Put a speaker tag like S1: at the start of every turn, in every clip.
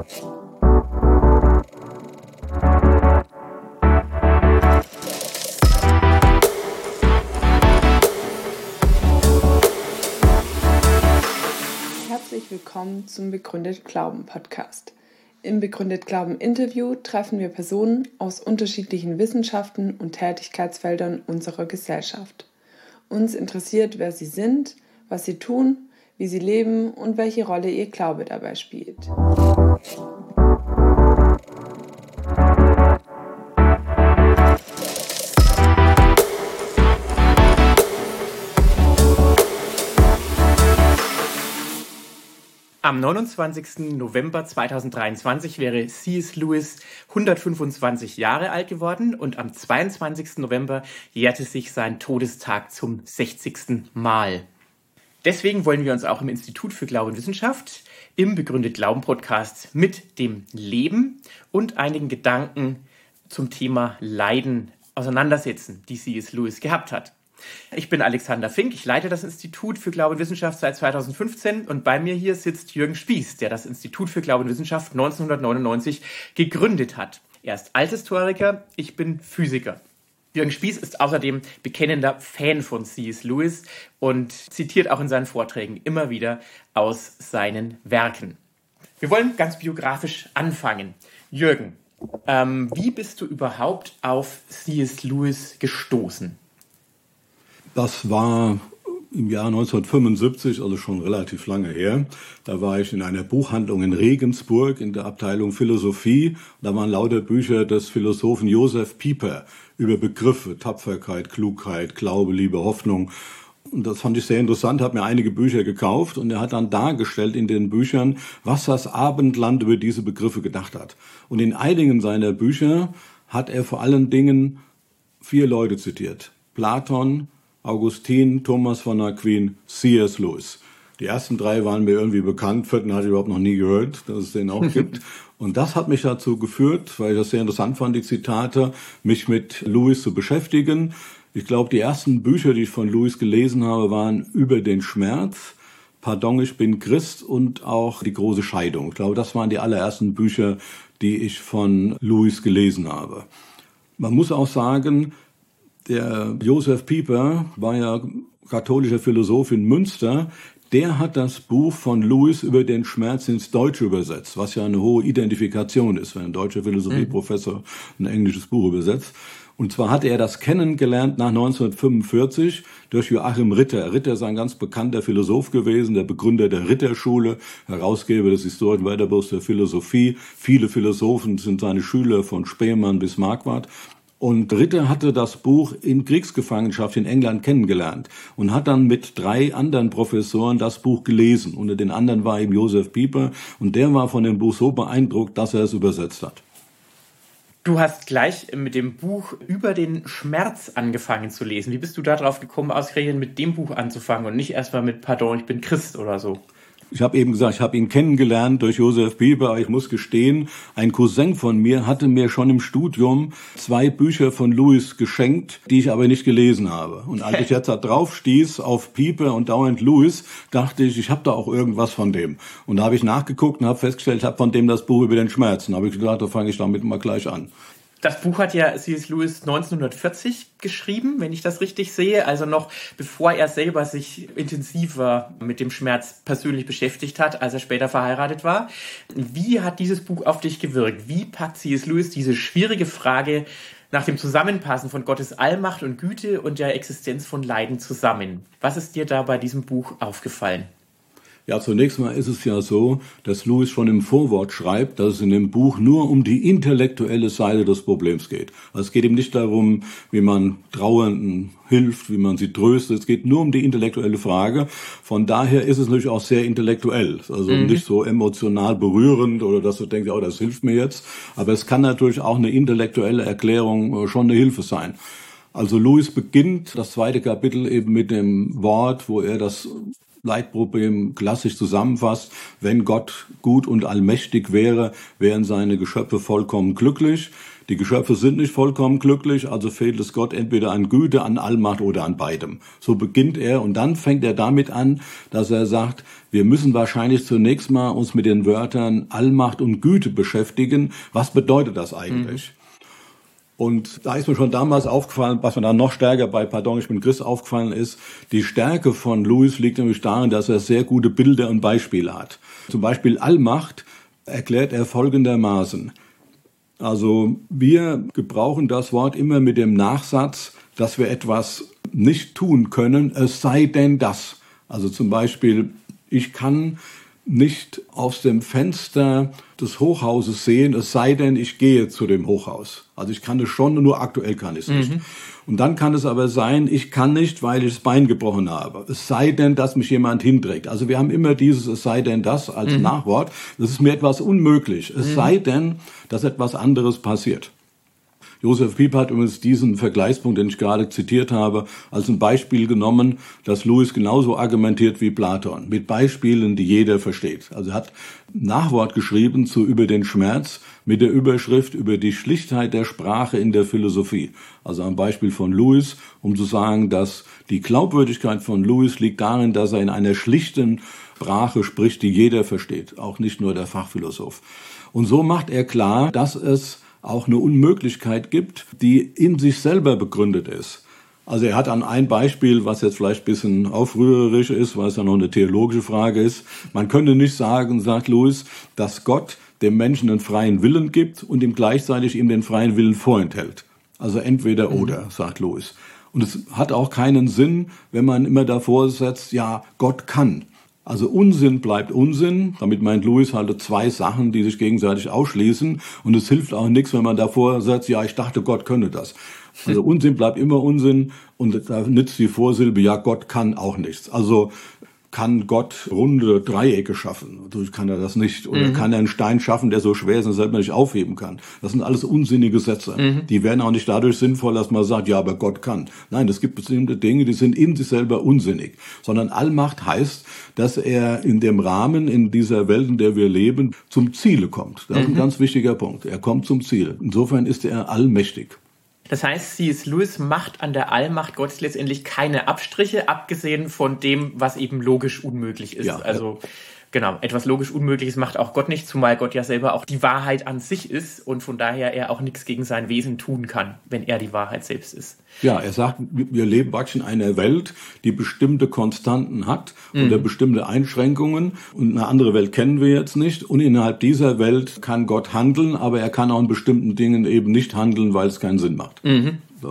S1: Herzlich willkommen zum Begründet Glauben Podcast. Im Begründet Glauben Interview treffen wir Personen aus unterschiedlichen Wissenschaften und Tätigkeitsfeldern unserer Gesellschaft. Uns interessiert, wer sie sind, was sie tun, wie sie leben und welche Rolle ihr Glaube dabei spielt.
S2: Am 29. November 2023 wäre C.S. Lewis 125 Jahre alt geworden und am 22. November jährte sich sein Todestag zum 60. Mal. Deswegen wollen wir uns auch im Institut für Glaube und Wissenschaft im Begründet Glauben Podcast mit dem Leben und einigen Gedanken zum Thema Leiden auseinandersetzen, die C.S. Lewis gehabt hat. Ich bin Alexander Fink, ich leite das Institut für Glaube und Wissenschaft seit 2015 und bei mir hier sitzt Jürgen Spieß, der das Institut für Glaube und Wissenschaft 1999 gegründet hat. Er ist Althistoriker, ich bin Physiker. Jürgen Spieß ist außerdem bekennender Fan von C.S. Lewis und zitiert auch in seinen Vorträgen immer wieder aus seinen Werken. Wir wollen ganz biografisch anfangen. Jürgen, wie bist du überhaupt auf C.S. Lewis gestoßen?
S3: Das war im Jahr 1975, also schon relativ lange her. Da war ich in einer Buchhandlung in Regensburg in der Abteilung Philosophie. Da waren lauter Bücher des Philosophen Josef Pieper über Begriffe, Tapferkeit, Klugheit, Glaube, Liebe, Hoffnung. Und das fand ich sehr interessant, habe mir einige Bücher gekauft und er hat dann dargestellt in den Büchern, was das Abendland über diese Begriffe gedacht hat. Und in einigen seiner Bücher hat er vor allen Dingen 4 Leute zitiert. Platon, Augustin, Thomas von Aquin, C.S. Lewis. Die ersten 3 waren mir irgendwie bekannt, 4. hatte ich überhaupt noch nie gehört, dass es den auch gibt. Und das hat mich dazu geführt, weil ich das sehr interessant fand, die Zitate, mich mit Lewis zu beschäftigen. Ich glaube, die ersten Bücher, die ich von Lewis gelesen habe, waren Über den Schmerz, Pardon, ich bin Christ und auch Die große Scheidung. Ich glaube, das waren die allerersten Bücher, die ich von Lewis gelesen habe. Man muss auch sagen, der Josef Pieper war ja katholischer Philosoph in Münster. Der hat das Buch von Lewis Über den Schmerz ins Deutsche übersetzt, was ja eine hohe Identifikation ist, wenn ein deutscher Philosophieprofessor ein englisches Buch übersetzt. Und zwar hatte er das kennengelernt nach 1945 durch Joachim Ritter. Ritter ist ein ganz bekannter Philosoph gewesen, der Begründer der Ritterschule, Herausgeber des historischen Wörterbuchs der Philosophie. Viele Philosophen sind seine Schüler von Spemann bis Marquardt. Und Ritter hatte das Buch in Kriegsgefangenschaft in England kennengelernt und hat dann mit 3 anderen Professoren das Buch gelesen. Unter den anderen war eben Josef Pieper und der war von dem Buch so beeindruckt, dass er es übersetzt hat.
S2: Du hast gleich mit dem Buch Über den Schmerz angefangen zu lesen. Wie bist du darauf gekommen, ausgerechnet mit dem Buch anzufangen und nicht erstmal mit Pardon, ich bin Christ oder so?
S3: Ich habe eben gesagt, ich habe ihn kennengelernt durch Josef Pieper, aber ich muss gestehen, ein Cousin von mir hatte mir schon im Studium 2 Bücher von Lewis geschenkt, die ich aber nicht gelesen habe. Und als ich jetzt da drauf stieß auf Pieper und dauernd Lewis, dachte ich habe da auch irgendwas von dem. Und da habe ich nachgeguckt und habe festgestellt, ich habe von dem das Buch Über den Schmerz. Und da habe ich gedacht, da fange ich damit mal gleich an.
S2: Das Buch hat ja C.S. Lewis 1940 geschrieben, wenn ich das richtig sehe, also noch bevor er selber sich intensiver mit dem Schmerz persönlich beschäftigt hat, als er später verheiratet war. Wie hat dieses Buch auf dich gewirkt? Wie packt C.S. Lewis diese schwierige Frage nach dem Zusammenpassen von Gottes Allmacht und Güte und der Existenz von Leiden zusammen? Was ist dir da bei diesem Buch aufgefallen?
S3: Ja, zunächst mal ist es ja so, dass Lewis schon im Vorwort schreibt, dass es in dem Buch nur um die intellektuelle Seite des Problems geht. Also es geht ihm nicht darum, wie man Trauernden hilft, wie man sie tröstet. Es geht nur um die intellektuelle Frage. Von daher ist es natürlich auch sehr intellektuell. Also nicht so emotional berührend oder dass du denkst, oh, das hilft mir jetzt. Aber es kann natürlich auch eine intellektuelle Erklärung schon eine Hilfe sein. Also Lewis beginnt das 2. Kapitel eben mit dem Wort, wo er das Leitproblem klassisch zusammenfasst: Wenn Gott gut und allmächtig wäre, wären seine Geschöpfe vollkommen glücklich. Die Geschöpfe sind nicht vollkommen glücklich, also fehlt es Gott entweder an Güte, an Allmacht oder an beidem. So beginnt er, und dann fängt er damit an, dass er sagt, wir müssen wahrscheinlich zunächst mal uns mit den Wörtern Allmacht und Güte beschäftigen. Was bedeutet das eigentlich? Und da ist mir schon damals aufgefallen, was mir dann noch stärker bei Pardon, ich bin Christ aufgefallen ist, die Stärke von Lewis liegt nämlich darin, dass er sehr gute Bilder und Beispiele hat. Zum Beispiel Allmacht erklärt er folgendermaßen. Also wir gebrauchen das Wort immer mit dem Nachsatz, dass wir etwas nicht tun können, es sei denn das. Also zum Beispiel, ich kann nicht aus dem Fenster des Hochhauses sehen, es sei denn, ich gehe zu dem Hochhaus. Also ich kann es schon, nur aktuell kann ich es nicht. Und dann kann es aber sein, ich kann nicht, weil ich das Bein gebrochen habe. Es sei denn, dass mich jemand hinträgt. Also wir haben immer dieses es sei denn das als Nachwort. Das ist mir etwas unmöglich. Es sei denn, dass etwas anderes passiert. Josef Pieper hat übrigens diesen Vergleichspunkt, den ich gerade zitiert habe, als ein Beispiel genommen, dass Lewis genauso argumentiert wie Platon, mit Beispielen, die jeder versteht. Also er hat Nachwort geschrieben zu Über den Schmerz mit der Überschrift über die Schlichtheit der Sprache in der Philosophie. Also ein Beispiel von Lewis, um zu sagen, dass die Glaubwürdigkeit von Lewis liegt darin, dass er in einer schlichten Sprache spricht, die jeder versteht, auch nicht nur der Fachphilosoph. Und so macht er klar, dass es auch eine Unmöglichkeit gibt, die in sich selber begründet ist. Also er hat an ein Beispiel, was jetzt vielleicht ein bisschen aufrührerisch ist, weil es ja noch eine theologische Frage ist. Man könnte nicht sagen, sagt Lewis, dass Gott dem Menschen einen freien Willen gibt und ihm gleichzeitig ihm den freien Willen vorenthält. Also entweder oder, sagt Lewis. Und es hat auch keinen Sinn, wenn man immer davor setzt, ja, Gott kann. Also Unsinn bleibt Unsinn. Damit meint Lewis halt zwei Sachen, die sich gegenseitig ausschließen. Und es hilft auch nichts, wenn man davor sagt, ja, ich dachte, Gott könne das. Also Unsinn bleibt immer Unsinn. Und da nützt die Vorsilbe, ja, Gott kann auch nichts. Also kann Gott runde Dreiecke schaffen? Dadurch kann er das nicht. Oder kann er einen Stein schaffen, der so schwer ist, dass er selber nicht aufheben kann? Das sind alles unsinnige Sätze. Die werden auch nicht dadurch sinnvoll, dass man sagt, ja, aber Gott kann. Nein, es gibt bestimmte Dinge, die sind in sich selber unsinnig. Sondern Allmacht heißt, dass er in dem Rahmen, in dieser Welt, in der wir leben, zum Ziele kommt. Das ist ein ganz wichtiger Punkt. Er kommt zum Ziel. Insofern ist er allmächtig.
S2: Das heißt, C.S. Lewis macht an der Allmacht Gottes letztendlich keine Abstriche, abgesehen von dem, was eben logisch unmöglich ist. Ja, also genau, etwas logisch Unmögliches macht auch Gott nicht, zumal Gott ja selber auch die Wahrheit an sich ist und von daher er auch nichts gegen sein Wesen tun kann, wenn er die Wahrheit selbst ist.
S3: Ja, er sagt, wir leben praktisch in einer Welt, die bestimmte Konstanten hat oder bestimmte Einschränkungen, und eine andere Welt kennen wir jetzt nicht, und innerhalb dieser Welt kann Gott handeln, aber er kann auch in bestimmten Dingen eben nicht handeln, weil es keinen Sinn macht. So.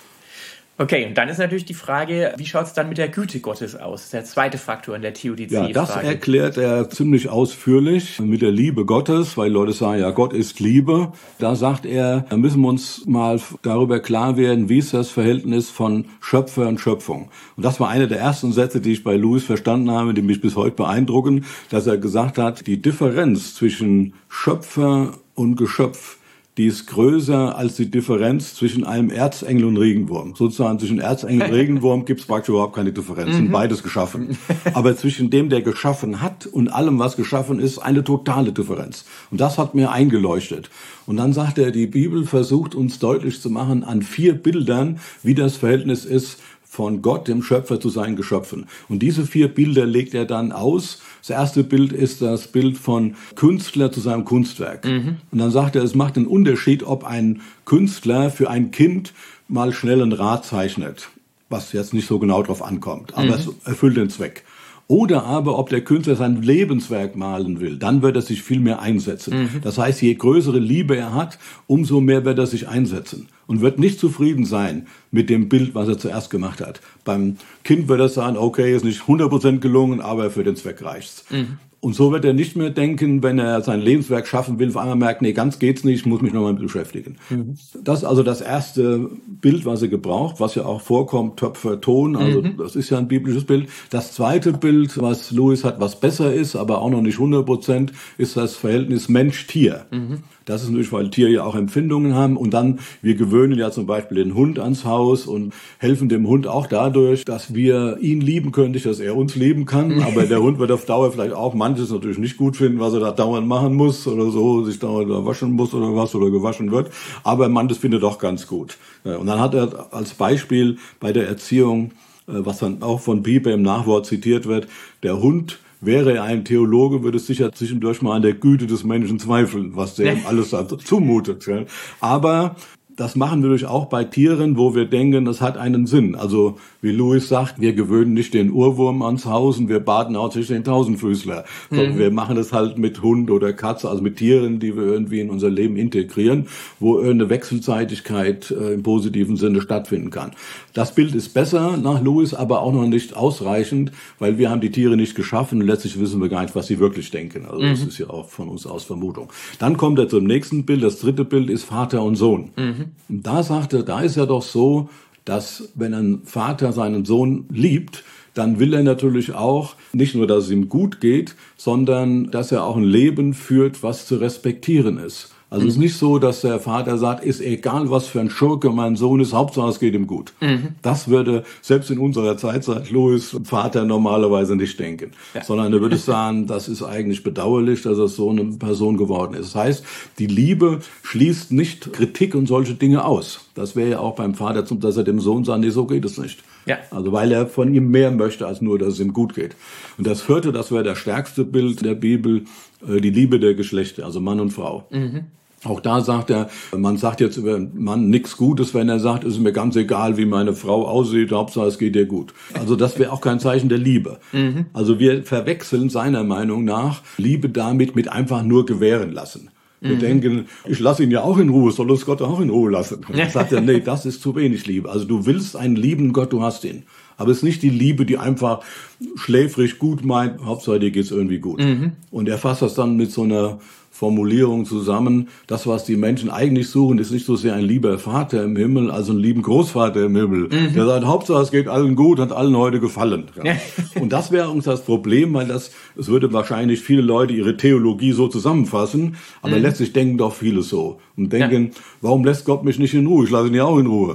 S2: Okay, und dann ist natürlich die Frage, wie schaut es dann mit der Güte Gottes aus? Der zweite Faktor in der Theodizee-Frage.
S3: Ja, das erklärt er ziemlich ausführlich mit der Liebe Gottes, weil Leute sagen, ja, Gott ist Liebe. Da sagt er, da müssen wir uns mal darüber klar werden, wie ist das Verhältnis von Schöpfer und Schöpfung. Und das war einer der ersten Sätze, die ich bei Lewis verstanden habe, die mich bis heute beeindrucken, dass er gesagt hat, die Differenz zwischen Schöpfer und Geschöpf, die ist größer als die Differenz zwischen einem Erzengel und Regenwurm. Sozusagen zwischen Erzengel und Regenwurm gibt es praktisch überhaupt keine Differenz. Sind beides geschaffen. Aber zwischen dem, der geschaffen hat, und allem, was geschaffen ist, eine totale Differenz. Und das hat mir eingeleuchtet. Und dann sagt er, die Bibel versucht uns deutlich zu machen an 4 Bildern, wie das Verhältnis ist von Gott, dem Schöpfer, zu seinen Geschöpfen. Und diese 4 Bilder legt er dann aus. Das erste Bild ist das Bild von Künstler zu seinem Kunstwerk. Und dann sagt er, es macht einen Unterschied, ob ein Künstler für ein Kind mal schnell ein Rad zeichnet, was jetzt nicht so genau drauf ankommt, aber es erfüllt den Zweck. Oder aber, ob der Künstler sein Lebenswerk malen will, dann wird er sich viel mehr einsetzen. Das heißt, je größere Liebe er hat, umso mehr wird er sich einsetzen und wird nicht zufrieden sein mit dem Bild, was er zuerst gemacht hat. Beim Kind wird er sagen, okay, ist nicht 100% gelungen, aber für den Zweck reicht's. Und so wird er nicht mehr denken, wenn er sein Lebenswerk schaffen will, auf einmal merkt, nee, ganz geht's nicht, ich muss mich nochmal beschäftigen. Das ist also das erste Bild, was er gebraucht, was ja auch vorkommt, Töpfer, Ton, also das ist ja ein biblisches Bild. Das zweite Bild, was Lewis hat, was besser ist, aber auch noch nicht 100%, ist das Verhältnis Mensch-Tier. Das ist natürlich, weil Tiere ja auch Empfindungen haben. Und dann, wir gewöhnen ja zum Beispiel den Hund ans Haus und helfen dem Hund auch dadurch, dass wir ihn lieben können, nicht, dass er uns lieben kann. Aber der Hund wird auf Dauer vielleicht auch manches natürlich nicht gut finden, was er da dauernd machen muss oder so, sich dauernd waschen muss oder was oder gewaschen wird. Aber manches findet er doch ganz gut. Und dann hat er als Beispiel bei der Erziehung, was dann auch von Pieper im Nachwort zitiert wird, der Hund, wäre er ein Theologe, würde es sicher zwischendurch mal an der Güte des Menschen zweifeln, was der ihm alles zumutet. Aber das machen wir natürlich auch bei Tieren, wo wir denken, das hat einen Sinn. Also wie Lewis sagt, wir gewöhnen nicht den Urwurm ans Haus und wir baden auch nicht den Tausendfüßler. Sondern wir machen das halt mit Hund oder Katze, also mit Tieren, die wir irgendwie in unser Leben integrieren, wo eine Wechselseitigkeit im positiven Sinne stattfinden kann. Das Bild ist besser nach Lewis, aber auch noch nicht ausreichend, weil wir haben die Tiere nicht geschaffen und letztlich wissen wir gar nicht, was sie wirklich denken. Also das ist ja auch von uns aus Vermutung. Dann kommt er zum nächsten Bild. Das dritte Bild ist Vater und Sohn. Und da sagt er, da ist ja doch so, dass wenn ein Vater seinen Sohn liebt, dann will er natürlich auch nicht nur, dass es ihm gut geht, sondern dass er auch ein Leben führt, was zu respektieren ist. Also es ist nicht so, dass der Vater sagt, ist egal, was für ein Schurke mein Sohn ist, Hauptsache es geht ihm gut. Das würde selbst in unserer Zeit, sagt Lewis, Vater normalerweise nicht denken. Sondern er würde sagen, das ist eigentlich bedauerlich, dass er so eine Person geworden ist. Das heißt, die Liebe schließt nicht Kritik und solche Dinge aus. Das wäre ja auch beim Vater, dass er dem Sohn sagt, nee, so geht es nicht. Ja. Also weil er von ihm mehr möchte, als nur, dass es ihm gut geht. Und das vierte, das wäre das stärkste Bild der Bibel, die Liebe der Geschlechter, also Mann und Frau. Auch da sagt er, man sagt jetzt über einen Mann nichts Gutes, wenn er sagt, es ist mir ganz egal, wie meine Frau aussieht, Hauptsache es geht ihr gut. Also das wäre auch kein Zeichen der Liebe. Also wir verwechseln seiner Meinung nach Liebe damit mit einfach nur gewähren lassen. Wir denken, ich lasse ihn ja auch in Ruhe, soll uns Gott auch in Ruhe lassen. Und dann sagt er, nee, das ist zu wenig Liebe. Also du willst einen lieben Gott, du hast ihn. Aber es ist nicht die Liebe, die einfach schläfrig gut meint, Hauptsache dir geht's irgendwie gut. Und er fasst das dann mit so einer Formulierung zusammen. Das, was die Menschen eigentlich suchen, ist nicht so sehr ein lieber Vater im Himmel, als ein lieben Großvater im Himmel. Der sagt, Hauptsache es geht allen gut, hat allen heute gefallen. Ja. Und das wäre uns das Problem, weil es würde wahrscheinlich viele Leute ihre Theologie so zusammenfassen, aber letztlich denken doch viele so. Und denken, warum lässt Gott mich nicht in Ruhe? Ich lasse ihn ja auch in Ruhe.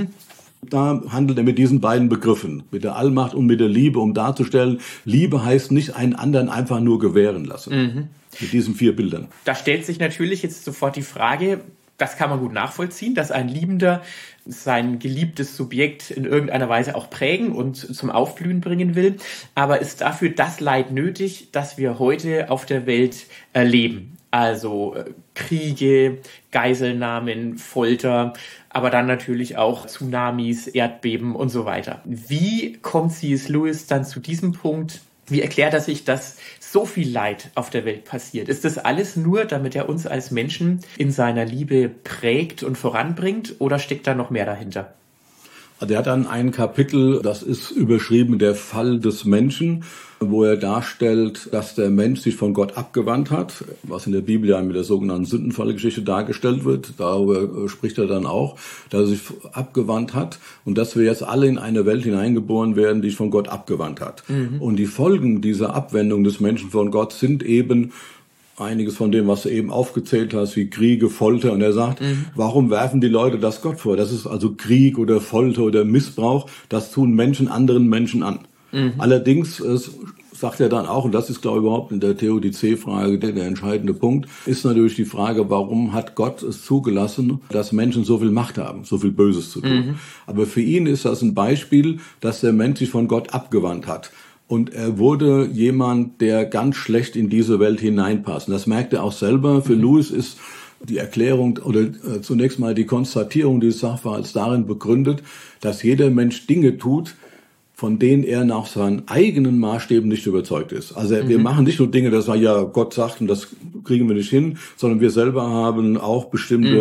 S3: Da handelt er mit diesen beiden Begriffen, mit der Allmacht und mit der Liebe, um darzustellen, Liebe heißt nicht einen anderen einfach nur gewähren lassen. Mit diesen 4 Bildern.
S2: Da stellt sich natürlich jetzt sofort die Frage, das kann man gut nachvollziehen, dass ein Liebender sein geliebtes Subjekt in irgendeiner Weise auch prägen und zum Aufblühen bringen will. Aber ist dafür das Leid nötig, das wir heute auf der Welt erleben? Also Kriege, Geiselnahmen, Folter, aber dann natürlich auch Tsunamis, Erdbeben und so weiter. Wie kommt C.S. Lewis dann zu diesem Punkt? Wie erklärt er sich, dass so viel Leid auf der Welt passiert? Ist das alles nur, damit er uns als Menschen in seiner Liebe prägt und voranbringt, oder steckt da noch mehr dahinter?
S3: Er hat dann ein Kapitel, das ist überschrieben, der Fall des Menschen, wo er darstellt, dass der Mensch sich von Gott abgewandt hat, was in der Bibel ja mit der sogenannten Sündenfallgeschichte dargestellt wird. Darüber spricht er dann auch, dass er sich abgewandt hat und dass wir jetzt alle in eine Welt hineingeboren werden, die sich von Gott abgewandt hat. Und die Folgen dieser Abwendung des Menschen von Gott sind eben einiges von dem, was du eben aufgezählt hast, wie Kriege, Folter. Und er sagt, warum werfen die Leute das Gott vor? Das ist also Krieg oder Folter oder Missbrauch. Das tun Menschen anderen Menschen an. Allerdings sagt er dann auch, und das ist, glaube ich, überhaupt in der Theodizee-Frage der entscheidende Punkt, ist natürlich die Frage, warum hat Gott es zugelassen, dass Menschen so viel Macht haben, so viel Böses zu tun. Aber für ihn ist das ein Beispiel, dass der Mensch sich von Gott abgewandt hat. Und er wurde jemand, der ganz schlecht in diese Welt hineinpasst. Und das merkt er auch selber. Für Lewis ist die Erklärung oder zunächst mal die Konstatierung dieses Sachverhalts darin begründet, dass jeder Mensch Dinge tut, von denen er nach seinen eigenen Maßstäben nicht überzeugt ist. Also wir machen nicht nur Dinge, das war ja Gott sagt und das kriegen wir nicht hin, sondern wir selber haben auch bestimmte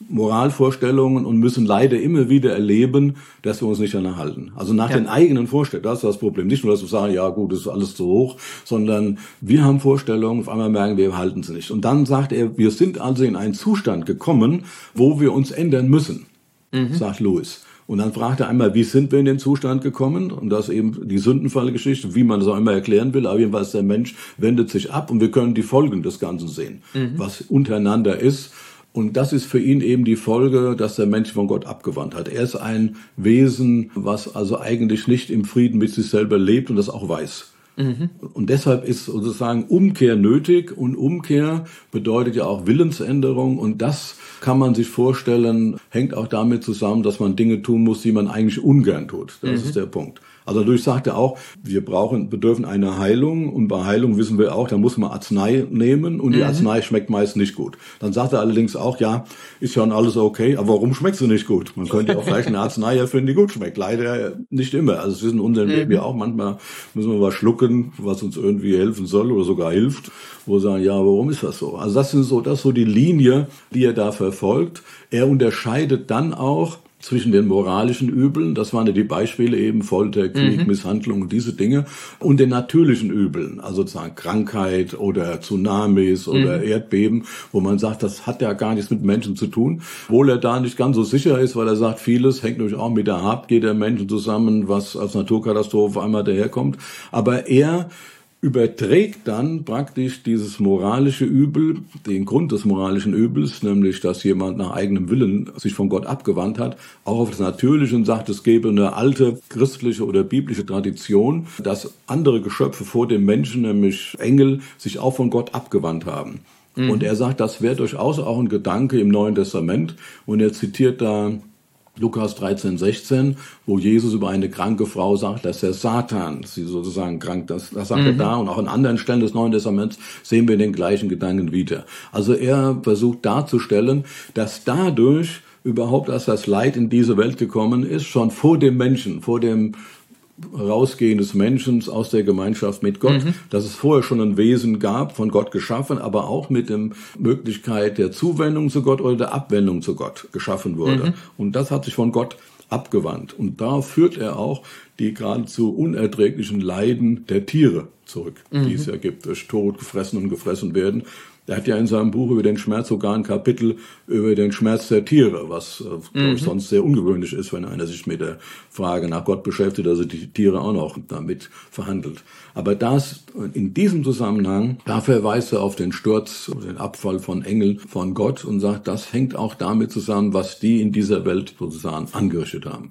S3: Moralvorstellungen und müssen leider immer wieder erleben, dass wir uns nicht danach halten. Also nach den eigenen Vorstellungen, das ist das Problem. Nicht nur, dass wir sagen, ja gut, das ist alles zu hoch, sondern wir haben Vorstellungen, auf einmal merken wir halten sie nicht. Und dann sagt er, wir sind also in einen Zustand gekommen, wo wir uns ändern müssen, sagt Lewis. Und dann fragt er einmal, wie sind wir in den Zustand gekommen? Und das ist eben die Sündenfallgeschichte, wie man das auch immer erklären will. Aber jedenfalls der Mensch wendet sich ab und wir können die Folgen des Ganzen sehen, was untereinander ist. Und das ist für ihn eben die Folge, dass der Mensch von Gott abgewandt hat. Er ist ein Wesen, was also eigentlich nicht im Frieden mit sich selber lebt und das auch weiß. Und deshalb ist sozusagen Umkehr nötig und Umkehr bedeutet ja auch Willensänderung und das kann man sich vorstellen, hängt auch damit zusammen, dass man Dinge tun muss, die man eigentlich ungern tut. Das ist der Punkt. Also dadurch sagt er auch, wir bedürfen eine Heilung und bei Heilung wissen wir auch, da muss man Arznei nehmen und die Arznei schmeckt meist nicht gut. Dann sagt er allerdings auch, ja, ist ja alles okay, aber warum schmeckt sie nicht gut? Man könnte auch vielleicht eine Arznei erfinden, die gut schmeckt. Leider nicht immer. Also es ist in unserem Leben ja auch manchmal, müssen wir was schlucken, was uns irgendwie helfen soll oder sogar hilft, wo wir sagen, ja, warum ist das so? Also das ist so die Linie, die er da verfolgt. Er unterscheidet dann auch zwischen den moralischen Übeln, das waren ja die Beispiele eben, Folter, Krieg, Misshandlung und diese Dinge, und den natürlichen Übeln, also sozusagen Krankheit oder Tsunamis oder Erdbeben, wo man sagt, das hat ja gar nichts mit Menschen zu tun, obwohl er da nicht ganz so sicher ist, weil er sagt, vieles hängt natürlich auch mit der Habgier der Menschen zusammen, was als Naturkatastrophe einmal daherkommt, aber er überträgt dann praktisch dieses moralische Übel, den Grund des moralischen Übels, nämlich, dass jemand nach eigenem Willen sich von Gott abgewandt hat, auch auf das Natürliche und sagt, es gäbe eine alte christliche oder biblische Tradition, dass andere Geschöpfe vor dem Menschen, nämlich Engel, sich auch von Gott abgewandt haben. Und er sagt, das wäre durchaus auch ein Gedanke im Neuen Testament und er zitiert da Lukas 13,16, wo Jesus über eine kranke Frau sagt, dass der Satan sie sozusagen krank, das sagt er da und auch an anderen Stellen des Neuen Testaments sehen wir den gleichen Gedanken wieder. Also er versucht darzustellen, dass dadurch überhaupt erst das Leid in diese Welt gekommen ist, schon vor dem Menschen, vor dem Rausgehen des Menschen aus der Gemeinschaft mit Gott, dass es vorher schon ein Wesen gab, von Gott geschaffen, aber auch mit der Möglichkeit der Zuwendung zu Gott oder der Abwendung zu Gott geschaffen wurde. Und das hat sich von Gott abgewandt. Und da führt er auch die geradezu unerträglichen Leiden der Tiere zurück, die es ja gibt, durch Tod gefressen und gefressen werden. Er hat ja in seinem Buch über den Schmerz sogar ein Kapitel über den Schmerz der Tiere, was, glaube ich, sonst sehr ungewöhnlich ist, wenn einer sich mit der Frage nach Gott beschäftigt, also die Tiere auch noch damit verhandelt. Aber das, in diesem Zusammenhang, da verweist er auf den Sturz, den Abfall von Engeln von Gott und sagt, das hängt auch damit zusammen, was die in dieser Welt sozusagen angerichtet haben.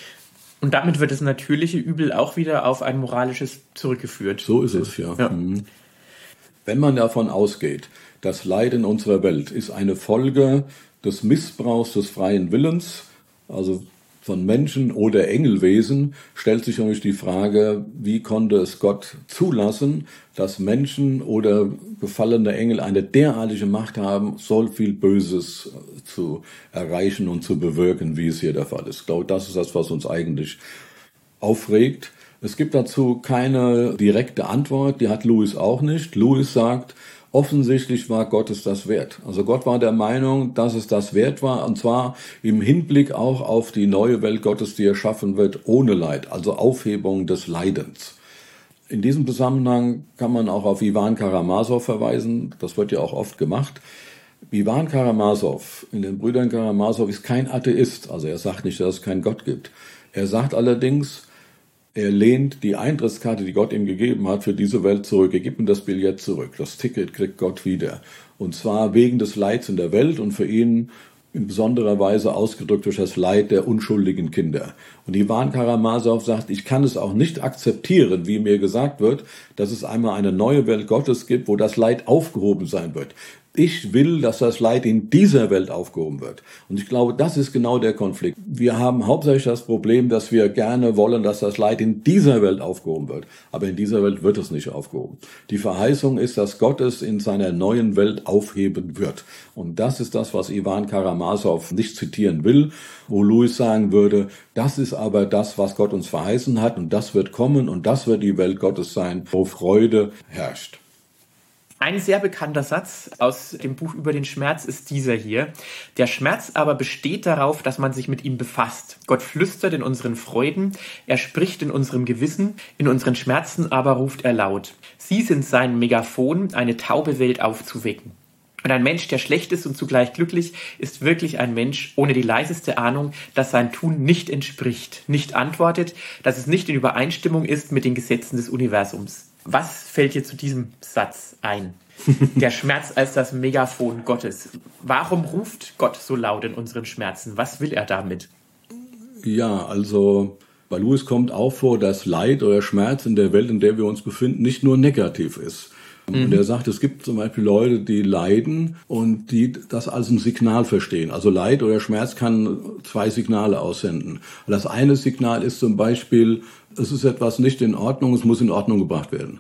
S2: Und damit wird das natürliche Übel auch wieder auf ein moralisches zurückgeführt.
S3: So ist es, ja. Wenn man davon ausgeht, das Leiden unserer Welt ist eine Folge des Missbrauchs des freien Willens, also von Menschen oder Engelwesen, stellt sich nämlich die Frage, wie konnte es Gott zulassen, dass Menschen oder gefallene Engel eine derartige Macht haben, so viel Böses zu erreichen und zu bewirken, wie es hier der Fall ist. Ich glaube, das ist das, was uns eigentlich aufregt. Es gibt dazu keine direkte Antwort, die hat Lewis auch nicht. Lewis sagt, offensichtlich war Gott es das wert. Also Gott war der Meinung, dass es das wert war, und zwar im Hinblick auch auf die neue Welt Gottes, die erschaffen wird, ohne Leid, also Aufhebung des Leidens. In diesem Zusammenhang kann man auch auf Iwan Karamasow verweisen, das wird ja auch oft gemacht. Iwan Karamasow, in den Brüdern Karamasow, ist kein Atheist, also er sagt nicht, dass es keinen Gott gibt. Er sagt allerdings, er lehnt die Eintrittskarte, die Gott ihm gegeben hat, für diese Welt zurück. Er gibt ihm das Billett zurück. Das Ticket kriegt Gott wieder. Und zwar wegen des Leids in der Welt und für ihn in besonderer Weise ausgedrückt durch das Leid der unschuldigen Kinder. Und Iwan Karamasow sagt, ich kann es auch nicht akzeptieren, wie mir gesagt wird, dass es einmal eine neue Welt Gottes gibt, wo das Leid aufgehoben sein wird. Ich will, dass das Leid in dieser Welt aufgehoben wird. Und ich glaube, das ist genau der Konflikt. Wir haben hauptsächlich das Problem, dass wir gerne wollen, dass das Leid in dieser Welt aufgehoben wird. Aber in dieser Welt wird es nicht aufgehoben. Die Verheißung ist, dass Gott es in seiner neuen Welt aufheben wird. Und das ist das, was Iwan Karamasow nicht zitieren will, wo Lewis sagen würde, das ist aber das, was Gott uns verheißen hat und das wird kommen und das wird die Welt Gottes sein, wo Freude herrscht.
S2: Ein sehr bekannter Satz aus dem Buch über den Schmerz ist dieser hier. Der Schmerz aber besteht darauf, dass man sich mit ihm befasst. Gott flüstert in unseren Freuden, er spricht in unserem Gewissen, in unseren Schmerzen aber ruft er laut. Sie sind sein Megafon, eine taube Welt aufzuwecken. Und ein Mensch, der schlecht ist und zugleich glücklich, ist wirklich ein Mensch ohne die leiseste Ahnung, dass sein Tun nicht entspricht, nicht antwortet, dass es nicht in Übereinstimmung ist mit den Gesetzen des Universums. Was fällt dir zu diesem Satz ein? Der Schmerz als das Megafon Gottes. Warum ruft Gott so laut in unseren Schmerzen? Was will er damit?
S3: Ja, also bei Lewis kommt auch vor, dass Leid oder Schmerz in der Welt, in der wir uns befinden, nicht nur negativ ist. Und er sagt, es gibt zum Beispiel Leute, die leiden und die das als ein Signal verstehen. Also Leid oder Schmerz kann 2 Signale aussenden. Das eine Signal ist zum Beispiel, es ist etwas nicht in Ordnung, es muss in Ordnung gebracht werden.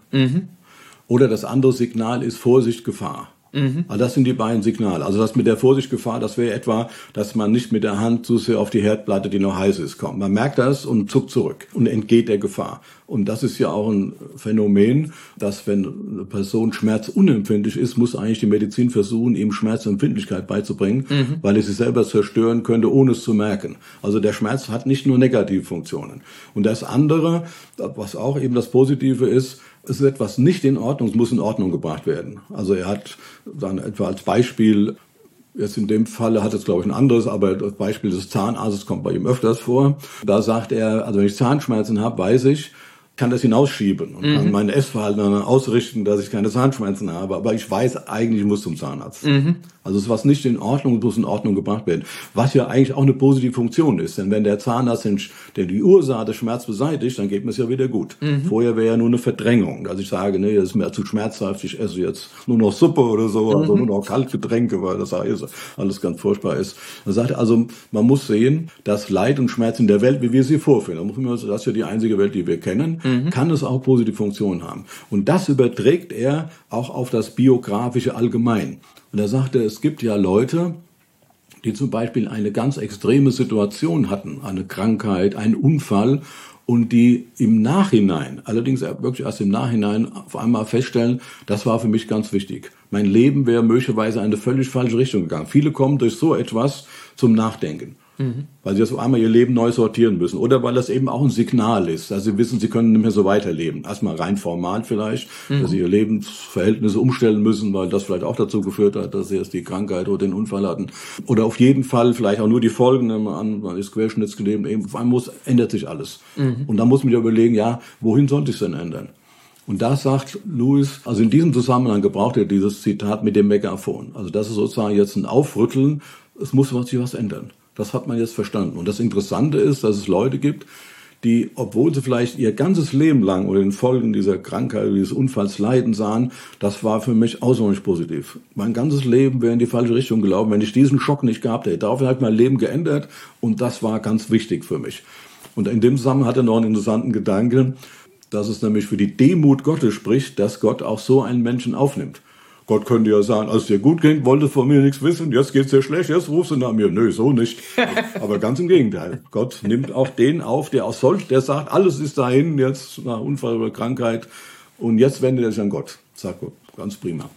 S3: Oder das andere Signal ist Vorsicht, Gefahr. Also das sind die beiden Signale. Also das mit der Vorsicht, Gefahr, das wäre etwa, dass man nicht mit der Hand so sehr auf die Herdplatte, die noch heiß ist, kommt. Man merkt das und zuckt zurück und entgeht der Gefahr. Und das ist ja auch ein Phänomen, dass wenn eine Person schmerzunempfindlich ist, muss eigentlich die Medizin versuchen, ihm Schmerzempfindlichkeit beizubringen, weil es sich selber zerstören könnte, ohne es zu merken. Also der Schmerz hat nicht nur negative Funktionen. Und das andere, was auch eben das Positive ist, es ist etwas nicht in Ordnung, es muss in Ordnung gebracht werden. Also er hat dann etwa als Beispiel, jetzt in dem Falle hat es glaube ich ein anderes, aber das Beispiel des Zahnarztes kommt bei ihm öfters vor. Da sagt er, also wenn ich Zahnschmerzen habe, weiß ich, kann das hinausschieben und kann mein Essverhalten dann ausrichten, dass ich keine Zahnschmerzen habe. Aber ich weiß eigentlich, ich muss zum Zahnarzt. Also es ist was nicht in Ordnung, muss in Ordnung gebracht werden. Was ja eigentlich auch eine positive Funktion ist. Denn wenn der Zahnarzt die Ursache des Schmerzes beseitigt, dann geht mir es ja wieder gut. Vorher wäre ja nur eine Verdrängung. Dass ich sage, nee, das ist mir zu schmerzhaft, ich esse jetzt nur noch Suppe oder so, also nur noch Kaltgetränke, weil das alles ganz furchtbar ist. Dann sagt er, also man muss sehen, dass Leid und Schmerz in der Welt, wie wir sie vorfinden, das ist ja die einzige Welt, die wir kennen, kann es auch positive Funktionen haben. Und das überträgt er auch auf das Biografische allgemein. Und er sagte, es gibt ja Leute, die zum Beispiel eine ganz extreme Situation hatten, eine Krankheit, einen Unfall, und die im Nachhinein, allerdings wirklich erst im Nachhinein, auf einmal feststellen, das war für mich ganz wichtig. Mein Leben wäre möglicherweise in eine völlig falsche Richtung gegangen. Viele kommen durch so etwas zum Nachdenken. Weil sie jetzt auf einmal ihr Leben neu sortieren müssen. Oder weil das eben auch ein Signal ist. Also sie wissen, sie können nicht mehr so weiterleben. Erstmal rein formal vielleicht, dass sie ihr Lebensverhältnisse umstellen müssen, weil das vielleicht auch dazu geführt hat, dass sie jetzt die Krankheit oder den Unfall hatten. Oder auf jeden Fall vielleicht auch nur die Folgen, man ist querschnittsgelähmt, eben auf einmal ändert sich alles. Und dann muss man sich überlegen, ja, wohin sollte ich es denn ändern? Und da sagt Lewis, also in diesem Zusammenhang gebraucht er dieses Zitat mit dem Megafon. Also das ist sozusagen jetzt ein Aufrütteln, es muss sich was ändern. Das hat man jetzt verstanden. Und das Interessante ist, dass es Leute gibt, die, obwohl sie vielleicht ihr ganzes Leben lang oder den Folgen dieser Krankheit, dieses Unfalls leiden sahen, das war für mich außerordentlich positiv. Mein ganzes Leben wäre in die falsche Richtung gelaufen, wenn ich diesen Schock nicht gehabt hätte. Daraufhin hat mein Leben geändert und das war ganz wichtig für mich. Und in dem Zusammenhang hat er noch einen interessanten Gedanken, dass es nämlich für die Demut Gottes spricht, dass Gott auch so einen Menschen aufnimmt. Gott könnte ja sagen, als es dir gut ging, wolltest von mir nichts wissen, jetzt geht's dir schlecht, jetzt rufst du nach mir. Nö, so nicht. Aber ganz im Gegenteil. Gott nimmt auch den auf, der sagt, alles ist dahin, jetzt nach Unfall oder Krankheit, und jetzt wendet er sich an Gott. Sagt Gott, ganz prima.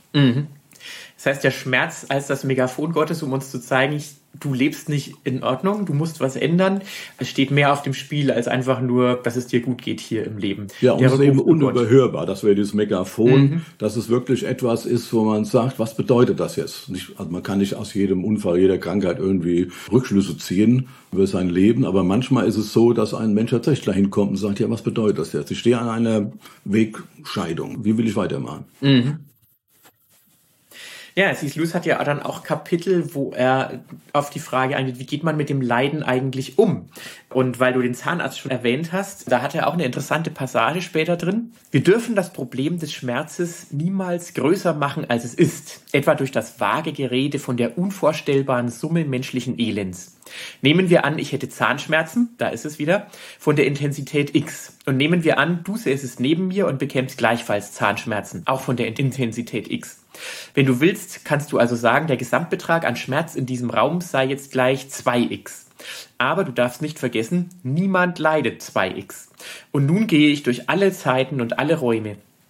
S2: Das heißt, der Schmerz als das Megafon Gottes, um uns zu zeigen, du lebst nicht in Ordnung, du musst was ändern. Es steht mehr auf dem Spiel, als einfach nur, dass es dir gut geht hier im Leben.
S3: Ja, und es ist eben unüberhörbar, dass wir dieses Megafon, dass es wirklich etwas ist, wo man sagt, was bedeutet das jetzt? Also man kann nicht aus jedem Unfall, jeder Krankheit irgendwie Rückschlüsse ziehen über sein Leben, aber manchmal ist es so, dass ein Mensch tatsächlich dahin kommt und sagt, ja, was bedeutet das jetzt? Ich stehe an einer Wegscheidung. Wie will ich weitermachen?
S2: Ja, C.S. Lewis hat ja dann auch Kapitel, wo er auf die Frage eingeht, wie geht man mit dem Leiden eigentlich um? Und weil du den Zahnarzt schon erwähnt hast, da hat er auch eine interessante Passage später drin. Wir dürfen das Problem des Schmerzes niemals größer machen, als es ist. Etwa durch das vage Gerede von der unvorstellbaren Summe menschlichen Elends. Nehmen wir an, ich hätte Zahnschmerzen, da ist es wieder, von der Intensität X. Und nehmen wir an, du säßest neben mir und bekämst gleichfalls Zahnschmerzen, auch von der Intensität X. Wenn du willst, kannst du also sagen, der Gesamtbetrag an Schmerz in diesem Raum sei jetzt gleich 2x. Aber du darfst nicht vergessen, niemand leidet 2x. Und nun gehe ich durch alle Zeiten und alle Räume.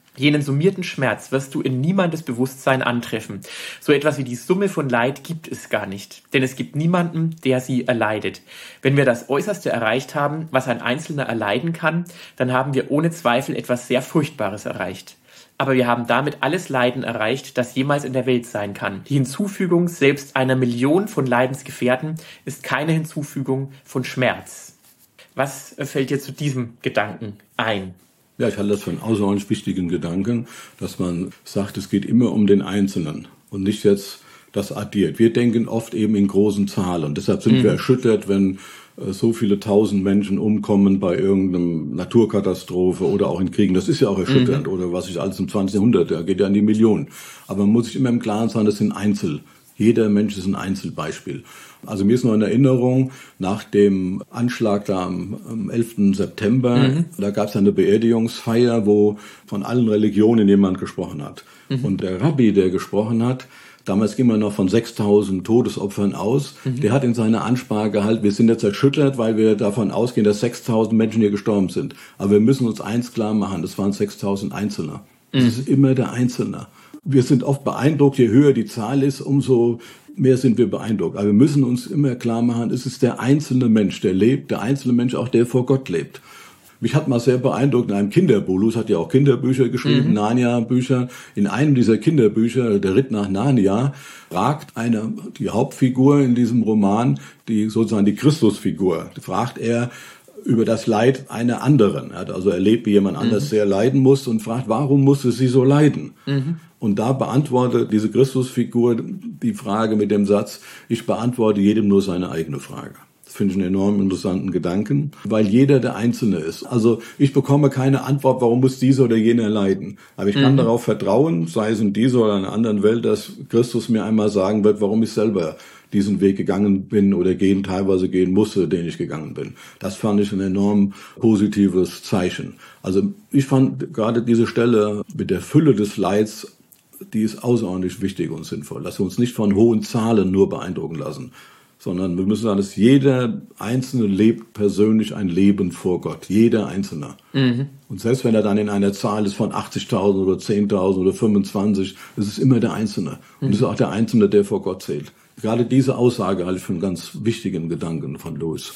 S2: Jenen summierten Schmerz wirst du in niemandes Bewusstsein antreffen. So etwas wie die Summe von Leid gibt es gar nicht, denn es gibt niemanden, der sie erleidet. Wenn wir das Äußerste erreicht haben, was ein Einzelner erleiden kann, dann haben wir ohne Zweifel etwas sehr Furchtbares erreicht. Aber wir haben damit alles Leiden erreicht, das jemals in der Welt sein kann. Die Hinzufügung selbst einer Million von Leidensgefährten ist keine Hinzufügung von Schmerz. Was fällt dir zu diesem Gedanken ein?
S3: Ja, ich halte das für einen außerordentlich wichtigen Gedanken, dass man sagt, es geht immer um den Einzelnen und nicht jetzt das addiert. Wir denken oft eben in großen Zahlen. Deshalb sind wir erschüttert, wenn so viele tausend Menschen umkommen bei irgendeiner Naturkatastrophe oder auch in Kriegen. Das ist ja auch erschütternd. Oder was ich alles im 20. Jahrhundert, da geht ja an die Millionen. Aber man muss sich immer im Klaren sein, das sind jeder Mensch ist ein Einzelbeispiel. Also mir ist noch in Erinnerung, nach dem Anschlag da am 11. September, da gab es eine Beerdigungsfeier, wo von allen Religionen jemand gesprochen hat. Und der Rabbi, der gesprochen hat, damals ging man noch von 6.000 Todesopfern aus, der hat in seiner Ansprache gehalten, wir sind jetzt erschüttert, weil wir davon ausgehen, dass 6.000 Menschen hier gestorben sind. Aber wir müssen uns eins klar machen, das waren 6.000 Einzelne. Das ist immer der Einzelne. Wir sind oft beeindruckt, je höher die Zahl ist, umso mehr sind wir beeindruckt. Aber wir müssen uns immer klar machen, es ist der einzelne Mensch, der lebt, der einzelne Mensch auch, der vor Gott lebt. Mich hat mal sehr beeindruckt in einem Kinderbuch, Luz hat ja auch Kinderbücher geschrieben, Narnia-Bücher. In einem dieser Kinderbücher, Der Ritt nach Narnia, fragt die Hauptfigur in diesem Roman, sozusagen die Christusfigur, fragt er über das Leid einer anderen. Er hat also erlebt, wie jemand anders sehr leiden muss und fragt, warum musste sie so leiden? Und da beantwortet diese Christusfigur die Frage mit dem Satz, ich beantworte jedem nur seine eigene Frage. Das finde ich einen enorm interessanten Gedanken, weil jeder der Einzelne ist. Also ich bekomme keine Antwort, warum muss dieser oder jener leiden. Aber ich kann darauf vertrauen, sei es in dieser oder einer anderen Welt, dass Christus mir einmal sagen wird, warum ich selber diesen Weg gegangen bin oder teilweise gehen musste, den ich gegangen bin. Das fand ich ein enorm positives Zeichen. Also ich fand gerade diese Stelle mit der Fülle des Leids, die ist außerordentlich wichtig und sinnvoll. Dass wir uns nicht von hohen Zahlen nur beeindrucken lassen, sondern wir müssen sagen, dass jeder Einzelne lebt persönlich ein Leben vor Gott. Jeder Einzelne. Und selbst wenn er dann in einer Zahl ist von 80.000 oder 10.000 oder 25, es ist immer der Einzelne. Und es ist auch der Einzelne, der vor Gott zählt. Gerade diese Aussage halte ich für einen ganz wichtigen Gedanken von Lewis.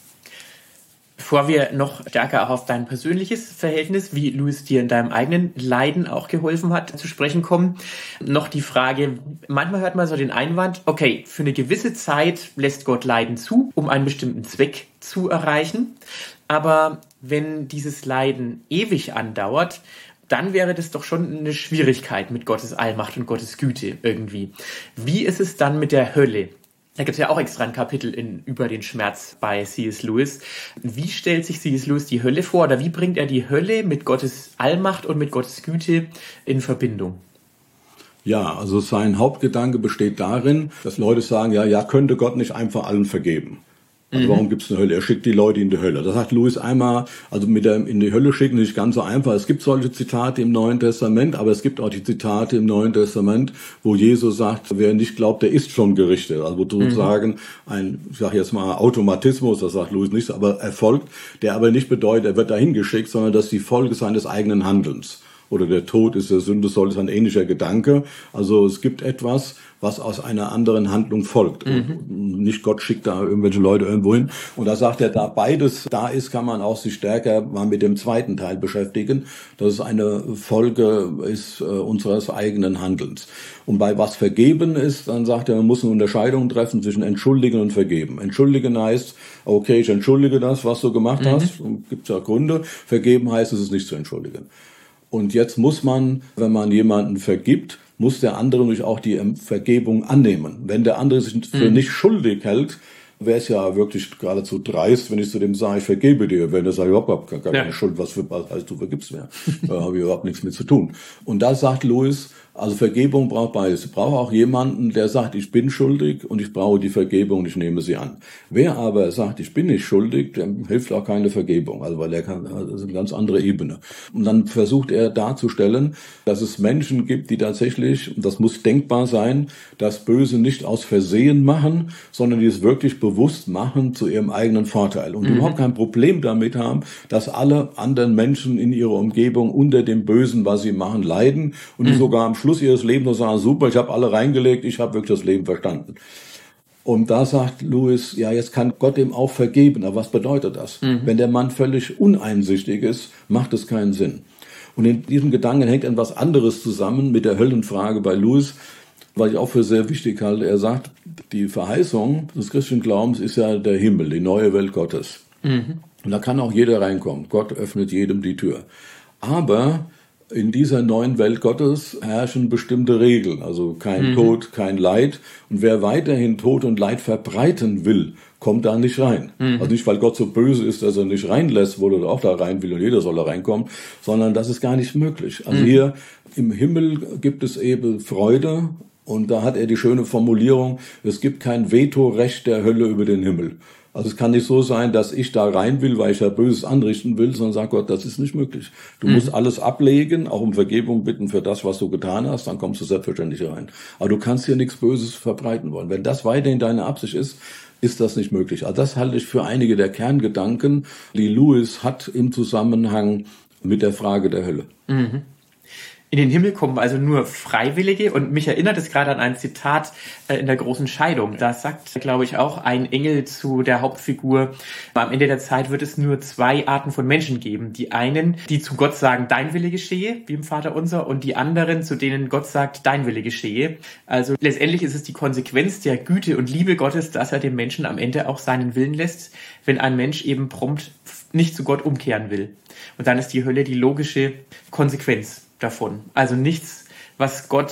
S2: Bevor wir noch stärker auch auf dein persönliches Verhältnis, wie Lewis dir in deinem eigenen Leiden auch geholfen hat, zu sprechen kommen, noch die Frage, manchmal hört man so den Einwand, okay, für eine gewisse Zeit lässt Gott Leiden zu, um einen bestimmten Zweck zu erreichen, aber wenn dieses Leiden ewig andauert, dann wäre das doch schon eine Schwierigkeit mit Gottes Allmacht und Gottes Güte irgendwie. Wie ist es dann mit der Hölle? Da gibt es ja auch extra ein Kapitel über den Schmerz bei C.S. Lewis. Wie stellt sich C.S. Lewis die Hölle vor oder wie bringt er die Hölle mit Gottes Allmacht und mit Gottes Güte in Verbindung?
S3: Ja, also sein Hauptgedanke besteht darin, dass Leute sagen, ja, könnte Gott nicht einfach allen vergeben? Also warum gibt es eine Hölle? Er schickt die Leute in die Hölle. Das sagt Lewis einmal, also in die Hölle schicken nicht ganz so einfach. Es gibt solche Zitate im Neuen Testament, aber es gibt auch die Zitate im Neuen Testament, wo Jesus sagt, wer nicht glaubt, der ist schon gerichtet. Also sozusagen ich sage jetzt mal Automatismus, das sagt Lewis nicht, aber erfolgt, der aber nicht bedeutet, er wird dahin geschickt, sondern das ist die Folge seines eigenen Handelns. Oder der Tod ist der Sünde, ist ein ähnlicher Gedanke. Also es gibt etwas, was aus einer anderen Handlung folgt. Und nicht Gott schickt da irgendwelche Leute irgendwo hin. Und da sagt er, da beides da ist, kann man auch sich stärker mal mit dem zweiten Teil beschäftigen, dass es eine Folge ist unseres eigenen Handelns. Und bei was vergeben ist, dann sagt er, man muss eine Unterscheidung treffen zwischen entschuldigen und vergeben. Entschuldigen heißt, okay, ich entschuldige das, was du gemacht hast. Gibt ja Gründe. Vergeben heißt, es ist nicht zu entschuldigen. Und jetzt muss man, wenn man jemanden vergibt, muss der andere natürlich auch die Vergebung annehmen. Wenn der andere sich für nicht schuldig hält, wäre es ja wirklich geradezu dreist, wenn ich zu dem sage, ich vergebe dir. Wenn er sagt, ich habe gar keine Schuld, was heißt, du vergibst mir. Da habe ich überhaupt nichts mit zu tun. Und da sagt Lewis, Also Vergebung braucht beides. Ich brauche auch jemanden, der sagt, ich bin schuldig und ich brauche die Vergebung und ich nehme sie an. Wer aber sagt, ich bin nicht schuldig, dem hilft auch keine Vergebung, also weil das ist eine ganz andere Ebene. Und dann versucht er darzustellen, dass es Menschen gibt, die tatsächlich, das muss denkbar sein, das Böse nicht aus Versehen machen, sondern die es wirklich bewusst machen zu ihrem eigenen Vorteil und überhaupt kein Problem damit haben, dass alle anderen Menschen in ihrer Umgebung unter dem Bösen, was sie machen, leiden und die sogar am Schluss ihres Lebens noch sagen, super, ich habe alle reingelegt, ich habe wirklich das Leben verstanden. Und da sagt Lewis, ja, jetzt kann Gott ihm auch vergeben. Aber was bedeutet das? Wenn der Mann völlig uneinsichtig ist, macht es keinen Sinn. Und in diesem Gedanken hängt etwas anderes zusammen mit der Höllenfrage bei Lewis, was ich auch für sehr wichtig halte. Er sagt, die Verheißung des christlichen Glaubens ist ja der Himmel, die neue Welt Gottes. Und da kann auch jeder reinkommen. Gott öffnet jedem die Tür. Aber in dieser neuen Welt Gottes herrschen bestimmte Regeln, also kein Tod, kein Leid. Und wer weiterhin Tod und Leid verbreiten will, kommt da nicht rein. Also nicht, weil Gott so böse ist, dass er nicht reinlässt, wo er auch da rein will und jeder soll da reinkommen, sondern das ist gar nicht möglich. Also hier im Himmel gibt es eben Freude und da hat er die schöne Formulierung, es gibt kein Vetorecht der Hölle über den Himmel. Also es kann nicht so sein, dass ich da rein will, weil ich da Böses anrichten will, sondern sagt Gott, das ist nicht möglich. Du musst alles ablegen, auch um Vergebung bitten für das, was du getan hast, dann kommst du selbstverständlich rein. Aber du kannst hier nichts Böses verbreiten wollen. Wenn das weiterhin deine Absicht ist, ist das nicht möglich. Also das halte ich für einige der Kerngedanken, die Lewis hat im Zusammenhang mit der Frage der Hölle.
S2: In den Himmel kommen also nur Freiwillige und mich erinnert es gerade an ein Zitat in der großen Scheidung. Da sagt, glaube ich, auch ein Engel zu der Hauptfigur, am Ende der Zeit wird es nur zwei Arten von Menschen geben. Die einen, die zu Gott sagen, dein Wille geschehe, wie im Vaterunser, und die anderen, zu denen Gott sagt, dein Wille geschehe. Also letztendlich ist es die Konsequenz der Güte und Liebe Gottes, dass er dem Menschen am Ende auch seinen Willen lässt, wenn ein Mensch eben prompt nicht zu Gott umkehren will. Und dann ist die Hölle die logische Konsequenz davon. Also nichts, was Gott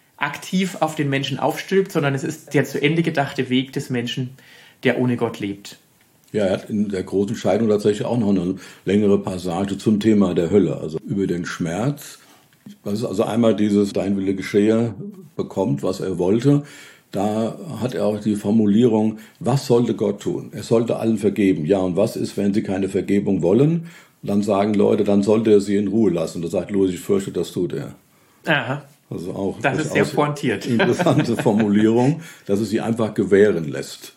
S2: aktiv auf den Menschen aufstülpt, sondern es ist der zu Ende gedachte Weg des Menschen, der ohne Gott lebt.
S3: Ja, er hat in der großen Scheidung tatsächlich auch noch eine längere Passage zum Thema der Hölle, also über den Schmerz. Also einmal dieses Dein Wille geschehe bekommt, was er wollte. Da hat er auch die Formulierung, was sollte Gott tun? Er sollte allen vergeben. Ja, und was ist, wenn sie keine Vergebung wollen? Dann sagen Leute, dann sollte er sie in Ruhe lassen. Da sagt Louis, ich fürchte, das tut er.
S2: Aha.
S3: Also auch
S2: das ist sehr pointiert.
S3: Interessante Formulierung, dass es sie einfach gewähren lässt.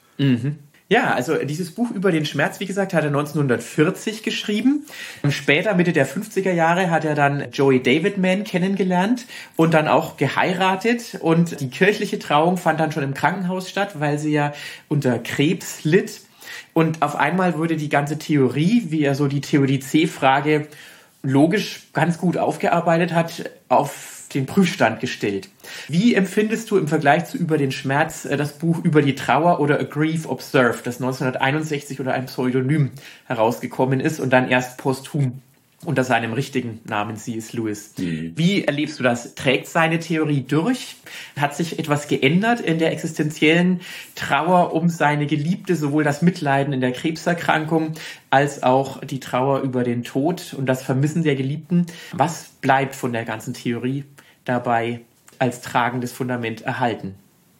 S2: Ja, also dieses Buch über den Schmerz, wie gesagt, hat er 1940 geschrieben. Später, Mitte der 50er Jahre, hat er dann Joey Davidman kennengelernt und dann auch geheiratet. Und die kirchliche Trauung fand dann schon im Krankenhaus statt, weil sie ja unter Krebs litt. Und auf einmal wurde die ganze Theorie, wie er so die Theodizee-Frage logisch ganz gut aufgearbeitet hat, auf den Prüfstand gestellt. Wie empfindest du im Vergleich zu Über den Schmerz das Buch Über die Trauer oder A Grief Observed, das 1961 unter einem Pseudonym herausgekommen ist und dann erst posthum unter seinem richtigen Namen C.S. Lewis. Wie erlebst du das? Trägt seine Theorie durch? Hat sich etwas geändert in der existenziellen Trauer um seine Geliebte, sowohl das Mitleiden in der Krebserkrankung als auch die Trauer über den Tod und das Vermissen der Geliebten? Was bleibt von der ganzen Theorie dabei als tragendes Fundament erhalten?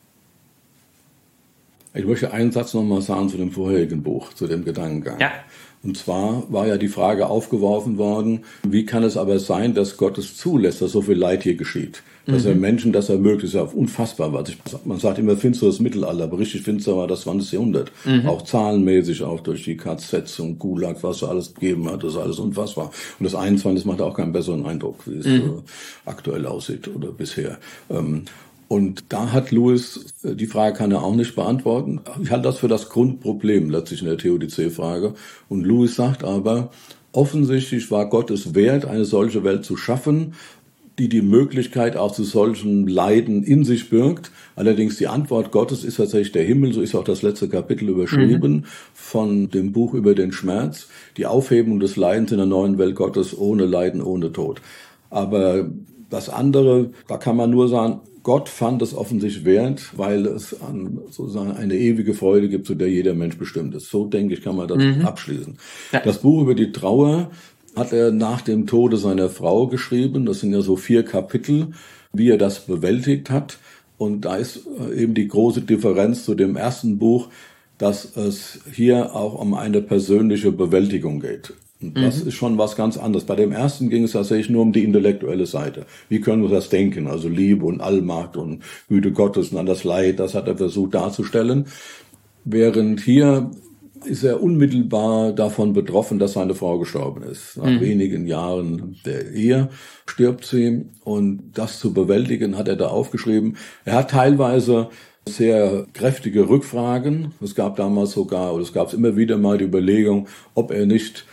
S3: Ich möchte einen Satz nochmal sagen zu dem vorherigen Buch, zu dem Gedankengang.
S2: Ja.
S3: Und zwar war ja die Frage aufgeworfen worden, wie kann es aber sein, dass Gott es zulässt, dass so viel Leid hier geschieht? Dass er Menschen das ermöglicht, ist ja unfassbar. Man sagt immer finsteres Mittelalter, aber richtig finster war das 20. Jahrhundert. Auch zahlenmäßig, auch durch die KZs und Gulag, was es alles gegeben hat, das ist alles unfassbar. Und das 21. macht auch keinen besseren Eindruck, wie es aktuell aussieht oder bisher. Und da hat Lewis, die Frage kann er auch nicht beantworten. Ich halte das für das Grundproblem letztlich in der Theodizee-Frage. Und Lewis sagt aber, offensichtlich war Gott es wert, eine solche Welt zu schaffen, die Möglichkeit auch zu solchen Leiden in sich birgt. Allerdings die Antwort Gottes ist tatsächlich der Himmel, so ist auch das letzte Kapitel überschrieben von dem Buch über den Schmerz. Die Aufhebung des Leidens in der neuen Welt Gottes ohne Leiden, ohne Tod. Aber das andere, da kann man nur sagen, Gott fand es offensichtlich wert, weil es sozusagen eine ewige Freude gibt, zu der jeder Mensch bestimmt ist. So, denke ich, kann man das abschließen. Ja. Das Buch über die Trauer hat er nach dem Tode seiner Frau geschrieben. Das sind ja so 4 Kapitel. wie er das bewältigt hat. Und da ist eben die große Differenz zu dem ersten Buch, dass es hier auch um eine persönliche Bewältigung geht. Und das ist schon was ganz anderes. Bei dem ersten ging es tatsächlich nur um die intellektuelle Seite. Wie können wir das denken? Also Liebe und Allmacht und Güte Gottes und an das Leid, das hat er versucht darzustellen. Während hier ist er unmittelbar davon betroffen, dass seine Frau gestorben ist. Nach wenigen Jahren der Ehe stirbt sie. Und das zu bewältigen, hat er da aufgeschrieben. Er hat teilweise sehr kräftige Rückfragen. Es gab damals sogar, oder es gab immer wieder mal die Überlegung, ob er nicht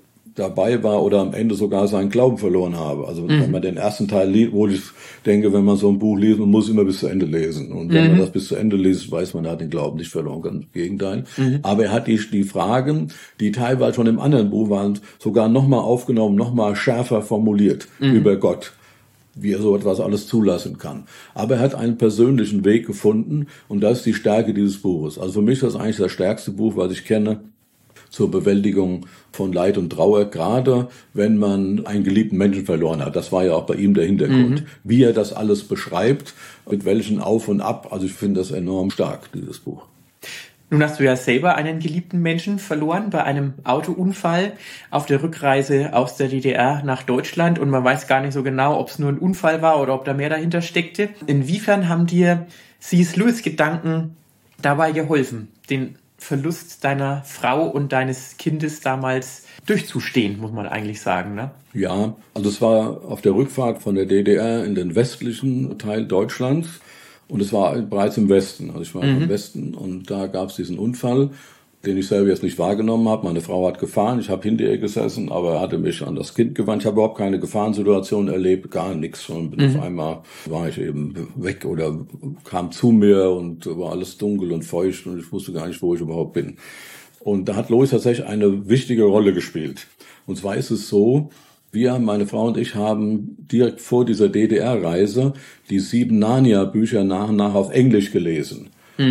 S3: dabei war oder am Ende sogar seinen Glauben verloren habe. Also wenn man den ersten Teil liest, wo ich denke, wenn man so ein Buch liest, man muss immer bis zu Ende lesen. Und wenn man das bis zu Ende liest, weiß man, er hat den Glauben nicht verloren, ganz im Gegenteil. Aber er hat die Fragen, die teilweise schon im anderen Buch waren, sogar nochmal aufgenommen, nochmal schärfer formuliert über Gott, wie er so etwas alles zulassen kann. Aber er hat einen persönlichen Weg gefunden und das ist die Stärke dieses Buches. Also für mich ist das eigentlich das stärkste Buch, was ich kenne, zur Bewältigung von Leid und Trauer, gerade wenn man einen geliebten Menschen verloren hat. Das war ja auch bei ihm der Hintergrund. Wie er das alles beschreibt, mit welchen Auf und Ab, also ich finde das enorm stark, dieses Buch.
S2: Nun hast du ja selber einen geliebten Menschen verloren bei einem Autounfall auf der Rückreise aus der DDR nach Deutschland und man weiß gar nicht so genau, ob es nur ein Unfall war oder ob da mehr dahinter steckte. Inwiefern haben dir C.S. Lewis Gedanken dabei geholfen, den Verlust deiner Frau und deines Kindes damals durchzustehen, muss man eigentlich sagen, ne?
S3: Ja, also es war auf der Rückfahrt von der DDR in den westlichen Teil Deutschlands und es war bereits im Westen. Also ich war im Westen und da gab es diesen Unfall, den ich selber jetzt nicht wahrgenommen habe. Meine Frau hat gefahren, ich habe hinter ihr gesessen, aber er hatte mich an das Kind gewandt. Ich habe überhaupt keine Gefahrensituation erlebt, gar nichts. Und auf einmal war ich eben weg oder kam zu mir und war alles dunkel und feucht und ich wusste gar nicht, wo ich überhaupt bin. Und da hat Lewis tatsächlich eine wichtige Rolle gespielt. Und zwar ist es so, meine Frau und ich haben direkt vor dieser DDR-Reise die 7 Narnia-Bücher nach und nach auf Englisch gelesen.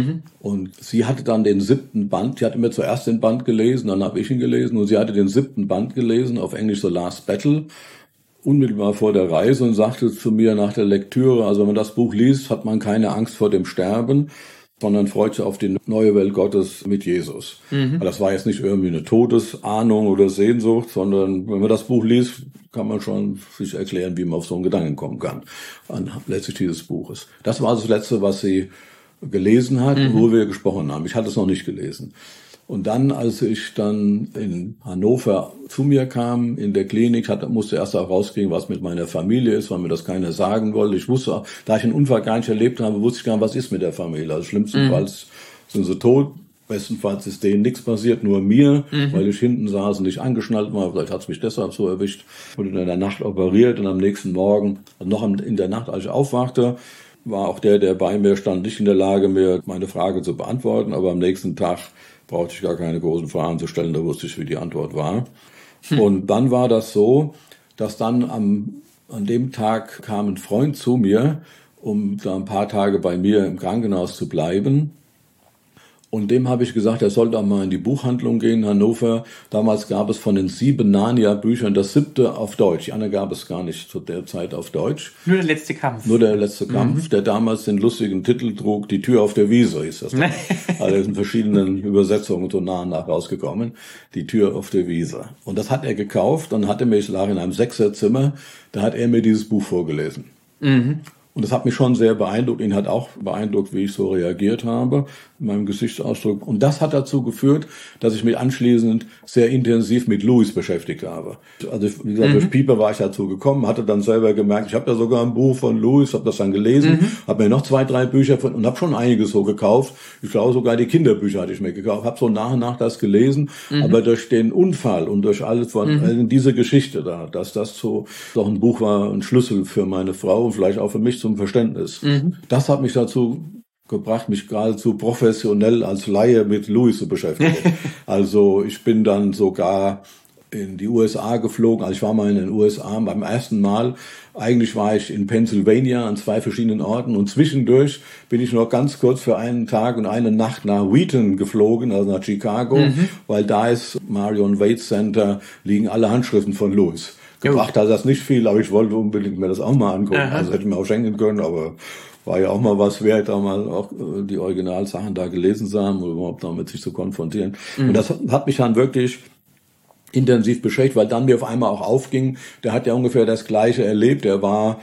S3: Und sie hatte dann den 7. Band, die hat immer zuerst den Band gelesen, dann habe ich ihn gelesen und sie hatte den 7. Band gelesen, auf Englisch The Last Battle, unmittelbar vor der Reise und sagte zu mir nach der Lektüre, also wenn man das Buch liest, hat man keine Angst vor dem Sterben, sondern freut sich auf die neue Welt Gottes mit Jesus. Das war jetzt nicht irgendwie eine Todesahnung oder Sehnsucht, sondern wenn man das Buch liest, kann man schon sich erklären, wie man auf so einen Gedanken kommen kann, letztlich dieses Buches. Das war das Letzte, was sie gelesen hat, wo wir gesprochen haben. Ich hatte es noch nicht gelesen. Und dann, als ich dann in Hannover zu mir kam, in der Klinik, musste erst auch rauskriegen, was mit meiner Familie ist, weil mir das keiner sagen wollte. Ich wusste, da ich einen Unfall gar nicht erlebt habe, wusste ich gar nicht, was ist mit der Familie. Also schlimmstenfalls sind sie tot, bestenfalls ist denen nichts passiert, nur mir, weil ich hinten saß und nicht angeschnallt war. Vielleicht hat es mich deshalb so erwischt. Wurde in der Nacht operiert und am nächsten Morgen, noch in der Nacht, als ich aufwachte, war auch der bei mir stand, nicht in der Lage, mir meine Frage zu beantworten. Aber am nächsten Tag brauchte ich gar keine großen Fragen zu stellen, da wusste ich, wie die Antwort war. Und dann war das so, dass dann an dem Tag kam ein Freund zu mir, um da ein paar Tage bei mir im Krankenhaus zu bleiben. Und dem habe ich gesagt, er soll da mal in die Buchhandlung gehen in Hannover. Damals gab es von den 7 Narnia-Büchern das 7. auf Deutsch. Die andere gab es gar nicht zu der Zeit auf Deutsch.
S2: Nur der letzte Kampf.
S3: Nur der letzte Kampf, der damals den lustigen Titel trug, Die Tür auf der Wiese hieß das. Also in verschiedenen Übersetzungen so nach und nach rausgekommen. Die Tür auf der Wiese. Und das hat er gekauft und ich lag in einem 6er-Zimmer, da hat er mir dieses Buch vorgelesen. Und das hat mich schon sehr beeindruckt. Ihn hat auch beeindruckt, wie ich so reagiert habe, in meinem Gesichtsausdruck. Und das hat dazu geführt, dass ich mich anschließend sehr intensiv mit Lewis beschäftigt habe. Also wie gesagt, durch Pieper war ich dazu gekommen, hatte dann selber gemerkt, ich habe ja sogar ein Buch von Lewis, habe das dann gelesen, habe mir noch 2, 3 Bücher und habe schon einiges so gekauft. Ich glaube sogar die Kinderbücher hatte ich mir gekauft, habe so nach und nach das gelesen. Aber durch den Unfall und durch alles von diese Geschichte da, dass das so doch ein Buch war, ein Schlüssel für meine Frau und vielleicht auch für mich zum Verständnis. Das hat mich dazu gebracht, mich geradezu professionell als Laie mit Lewis zu beschäftigen. Also ich bin dann sogar in die USA geflogen. Also ich war mal in den USA beim ersten Mal. Eigentlich war ich in Pennsylvania an 2 verschiedenen Orten und zwischendurch bin ich noch ganz kurz für einen Tag und eine Nacht nach Wheaton geflogen, also nach Chicago, weil da ist Marion Waite Center, liegen alle Handschriften von Lewis. Gebracht hat das nicht viel, aber ich wollte unbedingt mir das auch mal angucken. Aha. Also hätte ich mir auch schenken können, aber war ja auch mal was wert, da mal auch die Originalsachen da gelesen zu haben oder überhaupt damit sich zu konfrontieren. Und das hat mich dann wirklich intensiv beschäftigt, weil dann mir auf einmal auch aufging, der hat ja ungefähr das Gleiche erlebt. Er war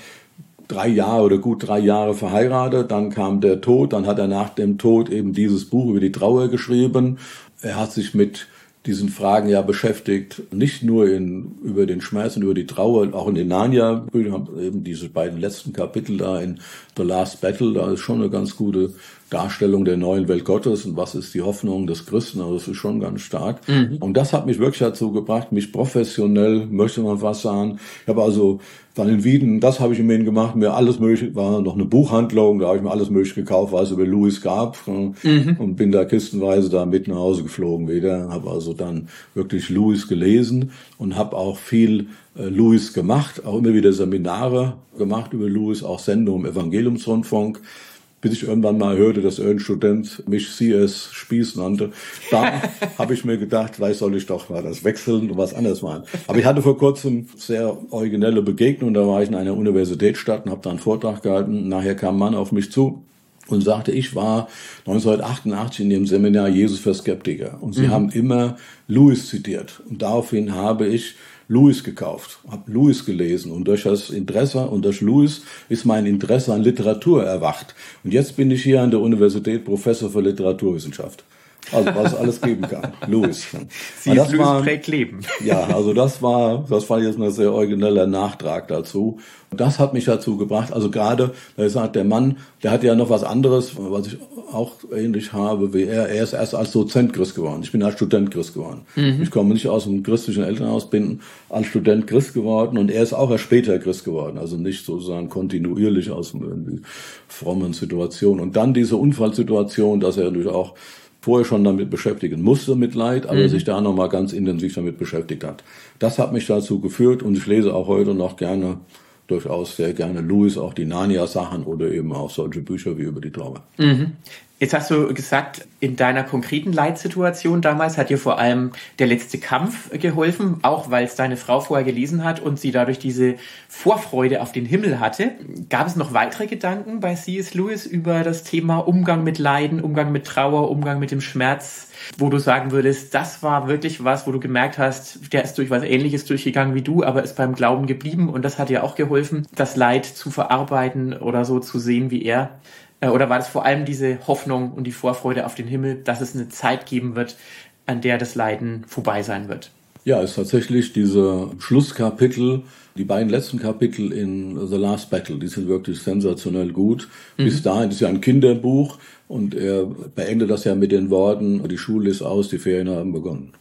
S3: 3 Jahre oder gut 3 Jahre verheiratet, dann kam der Tod, dann hat er nach dem Tod eben dieses Buch über die Trauer geschrieben. Er hat sich mit diesen Fragen ja beschäftigt, nicht nur über den Schmerz und über die Trauer, auch in den Narnia-Büchern, eben diese beiden letzten Kapitel da in The Last Battle, da ist schon eine ganz gute Darstellung der neuen Welt Gottes und was ist die Hoffnung des Christen, also das ist schon ganz stark. Und das hat mich wirklich dazu gebracht, mich professionell, möchte man fast sagen, ich habe also dann in Wieden, das habe ich in Wien gemacht, mir alles mögliche, war noch eine Buchhandlung, da habe ich mir alles mögliche gekauft, was es über Lewis gab und bin da kistenweise da mit nach Hause geflogen wieder, habe also dann wirklich Lewis gelesen und habe auch viel Lewis gemacht, auch immer wieder Seminare gemacht über Lewis, auch Sendungen im Evangeliumsrundfunk, bis ich irgendwann mal hörte, dass irgendein Student mich C.S. Spieß nannte. Da habe ich mir gedacht, vielleicht soll ich doch mal das wechseln und was anderes machen. Aber ich hatte vor kurzem sehr originelle Begegnung. Da war ich in einer Universitätsstadt und habe da einen Vortrag gehalten. Nachher kam ein Mann auf mich zu und sagte, ich war 1988 in dem Seminar Jesus für Skeptiker. Und sie haben immer Lewis zitiert. Und daraufhin habe ich Lewis gekauft, habe Lewis gelesen und durch das Interesse und durch Lewis ist mein Interesse an Literatur erwacht. Und jetzt bin ich hier an der Universität Professor für Literaturwissenschaft. Also was es alles geben kann. Lewis.
S2: Lewis prägt Leben.
S3: Ja, also das war jetzt ein sehr origineller Nachtrag dazu. Und das hat mich dazu gebracht, also gerade, da sagt der Mann, der hat ja noch was anderes, was ich auch ähnlich habe wie er. Er ist erst als Dozent Christ geworden. Ich bin als Student Christ geworden. Ich komme nicht aus einem christlichen Elternhaus, bin als Student Christ geworden und er ist auch erst später Christ geworden. Also nicht sozusagen kontinuierlich aus einer irgendwie frommen Situation. Und dann diese Unfallsituation, dass er natürlich auch vorher schon damit beschäftigen musste, mit Leid, aber sich da nochmal ganz intensiv damit beschäftigt hat. Das hat mich dazu geführt und ich lese auch heute noch durchaus sehr gerne Lewis, auch die Narnia-Sachen oder eben auch solche Bücher wie über die Trauer.
S2: Jetzt hast du gesagt, in deiner konkreten Leitsituation damals hat dir vor allem der letzte Kampf geholfen, auch weil es deine Frau vorher gelesen hat und sie dadurch diese Vorfreude auf den Himmel hatte. Gab es noch weitere Gedanken bei C.S. Lewis über das Thema Umgang mit Leiden, Umgang mit Trauer, Umgang mit dem Schmerz, wo du sagen würdest, das war wirklich was, wo du gemerkt hast, der ist durch was Ähnliches durchgegangen wie du, aber ist beim Glauben geblieben und das hat dir auch geholfen, das Leid zu verarbeiten oder so zu sehen wie er? Oder war das vor allem diese Hoffnung und die Vorfreude auf den Himmel, dass es eine Zeit geben wird, an der das Leiden vorbei sein wird?
S3: Ja, es ist tatsächlich diese Schlusskapitel, die beiden letzten Kapitel in The Last Battle, die sind wirklich sensationell gut. Bis dahin ist ja ein Kinderbuch und er beendet das ja mit den Worten, die Schule ist aus, die Ferien haben begonnen.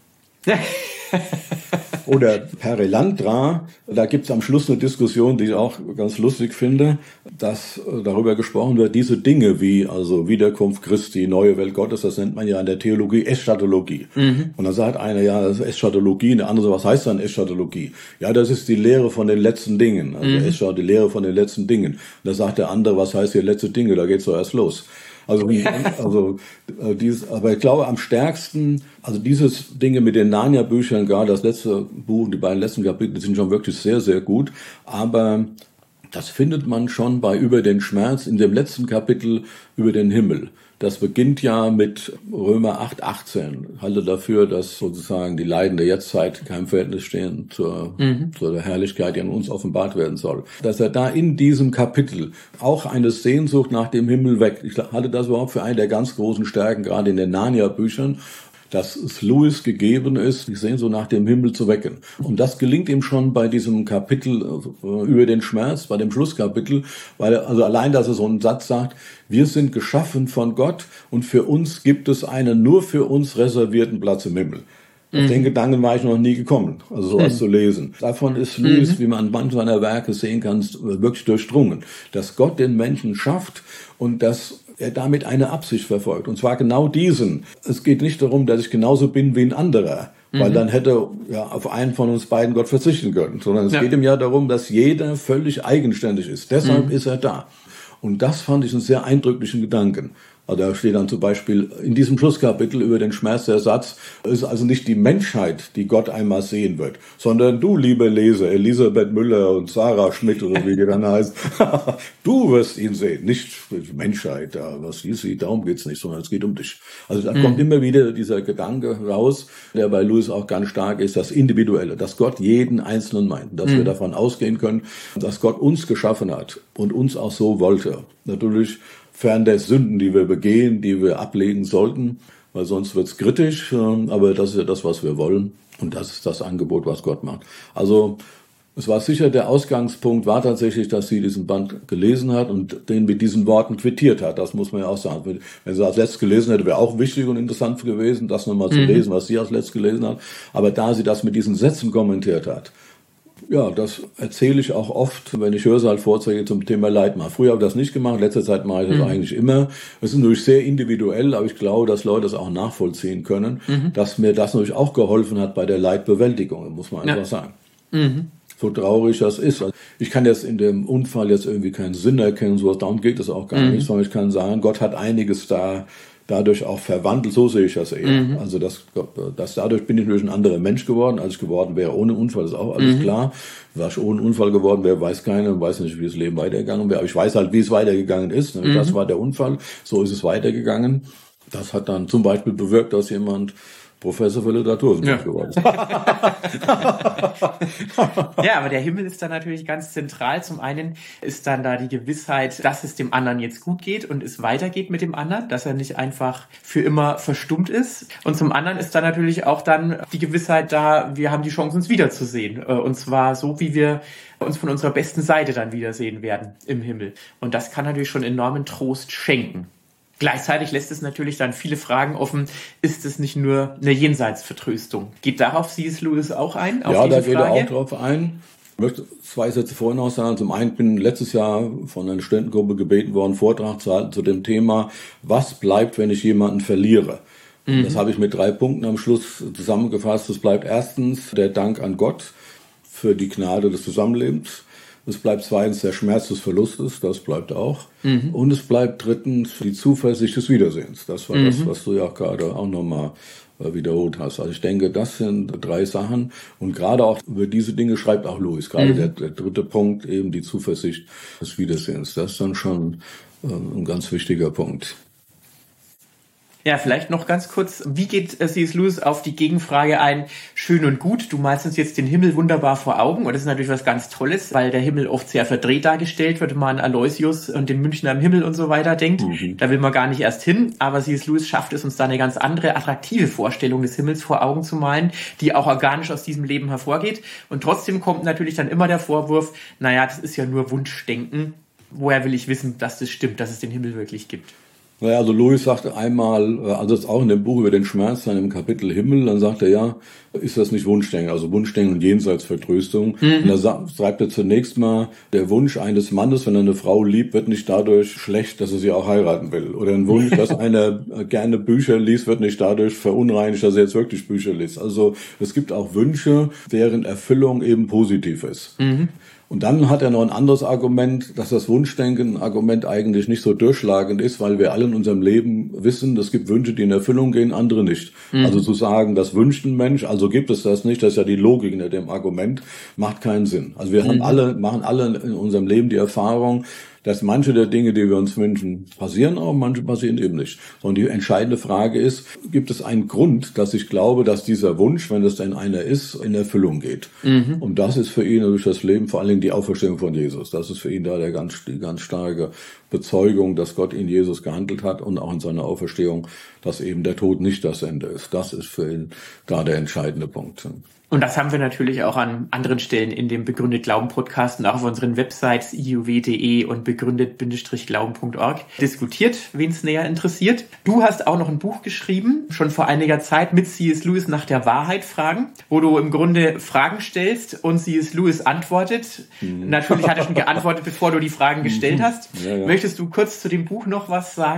S3: Oder Perelandra, da gibt es am Schluss eine Diskussion, die ich auch ganz lustig finde, dass darüber gesprochen wird, diese Dinge wie also Wiederkunft Christi, neue Welt Gottes, das nennt man ja in der Theologie Eschatologie. Und dann sagt einer, ja, das ist Eschatologie, und der andere so, was heißt dann Eschatologie? Ja, das ist die Lehre von den letzten Dingen, also die Lehre von den letzten Dingen. Und da sagt der andere, was heißt hier letzte Dinge, da geht's doch erst los. Aber ich glaube am stärksten, also dieses Dinge mit den Narnia-Büchern, gerade das letzte Buch, die beiden letzten Kapitel, die sind schon wirklich sehr, sehr gut. Aber das findet man schon bei Über den Schmerz in dem letzten Kapitel über den Himmel. Das beginnt ja mit Römer 8,18. Halte dafür, dass sozusagen die Leiden der Jetztzeit in keinem Verhältnis stehen zur Herrlichkeit, die an uns offenbart werden soll. Dass er da in diesem Kapitel auch eine Sehnsucht nach dem Himmel weckt. Ich halte das überhaupt für eine der ganz großen Stärken, gerade in den Narnia-Büchern, dass es Lewis gegeben ist, die Sehnsucht nach dem Himmel zu wecken. Und das gelingt ihm schon bei diesem Kapitel über den Schmerz, bei dem Schlusskapitel, weil also allein, dass er so einen Satz sagt, wir sind geschaffen von Gott und für uns gibt es einen nur für uns reservierten Platz im Himmel. Auf den Gedanken war ich noch nie gekommen, also sowas zu lesen. Davon ist Lewis, wie man an manchen seiner Werke sehen kann, wirklich durchdrungen, dass Gott den Menschen schafft und dass er damit eine Absicht verfolgt. Und zwar genau diesen. Es geht nicht darum, dass ich genauso bin wie ein anderer, weil dann hätte ja auf einen von uns beiden Gott verzichten können, sondern es geht ihm ja darum, dass jeder völlig eigenständig ist. Deshalb ist er da. Und das fand ich einen sehr eindrücklichen Gedanken. Also da steht dann zum Beispiel in diesem Schlusskapitel über den Schmerz der Satz, es ist also nicht die Menschheit, die Gott einmal sehen wird, sondern du, liebe Leser, Elisabeth Müller und Sarah Schmidt oder wie die dann heißt, du wirst ihn sehen, nicht die Menschheit, was sie sieht, darum geht's nicht, sondern es geht um dich. Also da kommt immer wieder dieser Gedanke raus, der bei Lewis auch ganz stark ist, das Individuelle, dass Gott jeden Einzelnen meint, dass wir davon ausgehen können, dass Gott uns geschaffen hat und uns auch so wollte. Natürlich fern der Sünden, die wir begehen, die wir ablegen sollten, weil sonst wird's kritisch, aber das ist ja das, was wir wollen und das ist das Angebot, was Gott macht. Also es war sicher, der Ausgangspunkt war tatsächlich, dass sie diesen Band gelesen hat und den mit diesen Worten quittiert hat. Das muss man ja auch sagen. Wenn sie als letztes gelesen hätte, wäre auch wichtig und interessant gewesen, das nochmal zu lesen, was sie als letztes gelesen hat. Aber da sie das mit diesen Sätzen kommentiert hat, ja, das erzähle ich auch oft, wenn ich Hörsaal-Vorträge zum Thema Leid mache. Früher habe ich das nicht gemacht, in letzter Zeit mache ich das eigentlich immer. Es ist natürlich sehr individuell, aber ich glaube, dass Leute das auch nachvollziehen können, dass mir das natürlich auch geholfen hat bei der Leidbewältigung, muss man einfach sagen. So traurig das ist. Ich kann jetzt in dem Unfall jetzt irgendwie keinen Sinn erkennen, sowas, darum geht es auch gar nicht, sondern ich kann sagen, Gott hat einiges dadurch auch verwandelt, so sehe ich das eher. Also das dadurch bin ich natürlich ein anderer Mensch geworden, als ich geworden wäre ohne Unfall, ist auch alles klar. Was ich ohne Unfall geworden wäre, weiß keiner, weiß nicht, wie das Leben weitergegangen wäre, aber ich weiß halt, wie es weitergegangen ist. Das war der Unfall, so ist es weitergegangen. Das hat dann zum Beispiel bewirkt, dass jemand Professor für Literaturwissenschaft geworden.
S2: Ja, aber der Himmel ist dann natürlich ganz zentral. Zum einen ist dann da die Gewissheit, dass es dem anderen jetzt gut geht und es weitergeht mit dem anderen, dass er nicht einfach für immer verstummt ist. Und zum anderen ist dann natürlich auch dann die Gewissheit da, wir haben die Chance, uns wiederzusehen. Und zwar so, wie wir uns von unserer besten Seite dann wiedersehen werden im Himmel. Und das kann natürlich schon enormen Trost schenken. Gleichzeitig lässt es natürlich dann viele Fragen offen. Ist es nicht nur eine Jenseitsvertröstung? Geht darauf C.S. Lewis auch ein?
S3: Ja, da geht er auch drauf ein. Ich möchte 2 Sätze vorhin noch sagen. Zum einen bin ich letztes Jahr von einer Studentengruppe gebeten worden, Vortrag zu halten zu dem Thema, was bleibt, wenn ich jemanden verliere? Das habe ich mit 3 Punkten am Schluss zusammengefasst. Es bleibt erstens der Dank an Gott für die Gnade des Zusammenlebens. Es bleibt zweitens der Schmerz des Verlustes, das bleibt auch. Und es bleibt drittens die Zuversicht des Wiedersehens. Das war das, was du ja gerade auch nochmal wiederholt hast. Also ich denke, das sind 3 Sachen. Und gerade auch über diese Dinge schreibt auch Lewis. Gerade der 3. Punkt, eben die Zuversicht des Wiedersehens. Das ist dann schon ein ganz wichtiger Punkt.
S2: Ja, vielleicht noch ganz kurz, wie geht C.S. Lewis auf die Gegenfrage ein, schön und gut, du malst uns jetzt den Himmel wunderbar vor Augen und das ist natürlich was ganz Tolles, weil der Himmel oft sehr verdreht dargestellt wird, wenn man an Aloysius und den Münchner im Himmel und so weiter denkt, da will man gar nicht erst hin, aber C.S. Lewis schafft es uns da eine ganz andere, attraktive Vorstellung des Himmels vor Augen zu malen, die auch organisch aus diesem Leben hervorgeht und trotzdem kommt natürlich dann immer der Vorwurf, naja, das ist ja nur Wunschdenken, woher will ich wissen, dass das stimmt, dass es den Himmel wirklich gibt?
S3: Naja, also Lewis sagte einmal, also das auch in dem Buch über den Schmerz, dann im Kapitel Himmel, dann sagt er, ja, ist das nicht Wunschdenken, also Wunschdenken und Jenseitsvertröstung. Und da schreibt er zunächst mal, der Wunsch eines Mannes, wenn er eine Frau liebt, wird nicht dadurch schlecht, dass er sie auch heiraten will. Oder ein Wunsch, dass einer gerne Bücher liest, wird nicht dadurch verunreinigt, dass er jetzt wirklich Bücher liest. Also es gibt auch Wünsche, deren Erfüllung eben positiv ist. Und dann hat er noch ein anderes Argument, dass das Wunschdenken-Argument eigentlich nicht so durchschlagend ist, weil wir alle in unserem Leben wissen, es gibt Wünsche, die in Erfüllung gehen, andere nicht. Also zu sagen, das wünscht ein Mensch, also gibt es das nicht, das ist ja die Logik hinter dem Argument, macht keinen Sinn. Also wir machen alle in unserem Leben die Erfahrung, dass manche der Dinge, die wir uns wünschen, passieren auch, manche passieren eben nicht. Sondern die entscheidende Frage ist, gibt es einen Grund, dass ich glaube, dass dieser Wunsch, wenn es denn einer ist, in Erfüllung geht? Und das ist für ihn durch das Leben vor allen Dingen die Auferstehung von Jesus. Das ist für ihn da die ganz starke Bezeugung, dass Gott in Jesus gehandelt hat und auch in seiner Auferstehung, dass eben der Tod nicht das Ende ist. Das ist für ihn da der entscheidende Punkt.
S2: Und das haben wir natürlich auch an anderen Stellen in dem Begründet Glauben Podcast und auch auf unseren Websites iuw.de und begründet-glauben.org diskutiert, wen es näher interessiert. Du hast auch noch ein Buch geschrieben, schon vor einiger Zeit, mit C.S. Lewis nach der Wahrheit fragen, wo du im Grunde Fragen stellst und C.S. Lewis antwortet. Natürlich hat er schon geantwortet, bevor du die Fragen gestellt hast. Ja. Möchtest du kurz zu dem Buch noch was sagen?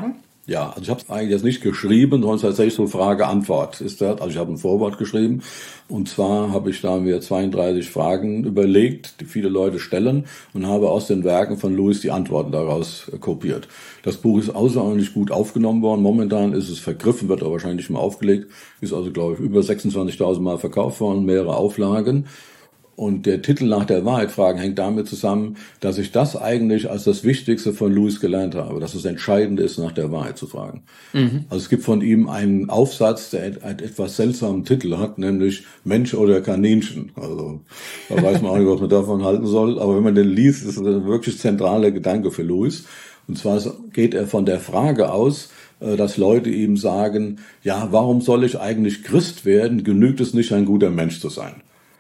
S3: Ja, also ich habe es eigentlich jetzt nicht geschrieben, sondern tatsächlich so Frage-Antwort ist das. Also ich habe ein Vorwort geschrieben und zwar habe ich da mir 32 Fragen überlegt, die viele Leute stellen und habe aus den Werken von Lewis die Antworten daraus kopiert. Das Buch ist außerordentlich gut aufgenommen worden. Momentan ist es vergriffen, wird aber wahrscheinlich nicht mehr aufgelegt. Ist also, glaube ich, über 26.000 Mal verkauft worden, mehrere Auflagen. Und der Titel nach der Wahrheit fragen hängt damit zusammen, dass ich das eigentlich als das Wichtigste von Lewis gelernt habe, dass es entscheidend ist, nach der Wahrheit zu fragen. Also es gibt von ihm einen Aufsatz, der einen etwas seltsamen Titel hat, nämlich Mensch oder Kaninchen. Also da weiß man auch nicht, was man davon halten soll. Aber wenn man den liest, ist es ein wirklich zentraler Gedanke für Lewis. Und zwar geht er von der Frage aus, dass Leute ihm sagen, ja, warum soll ich eigentlich Christ werden? Genügt es nicht, ein guter Mensch zu sein?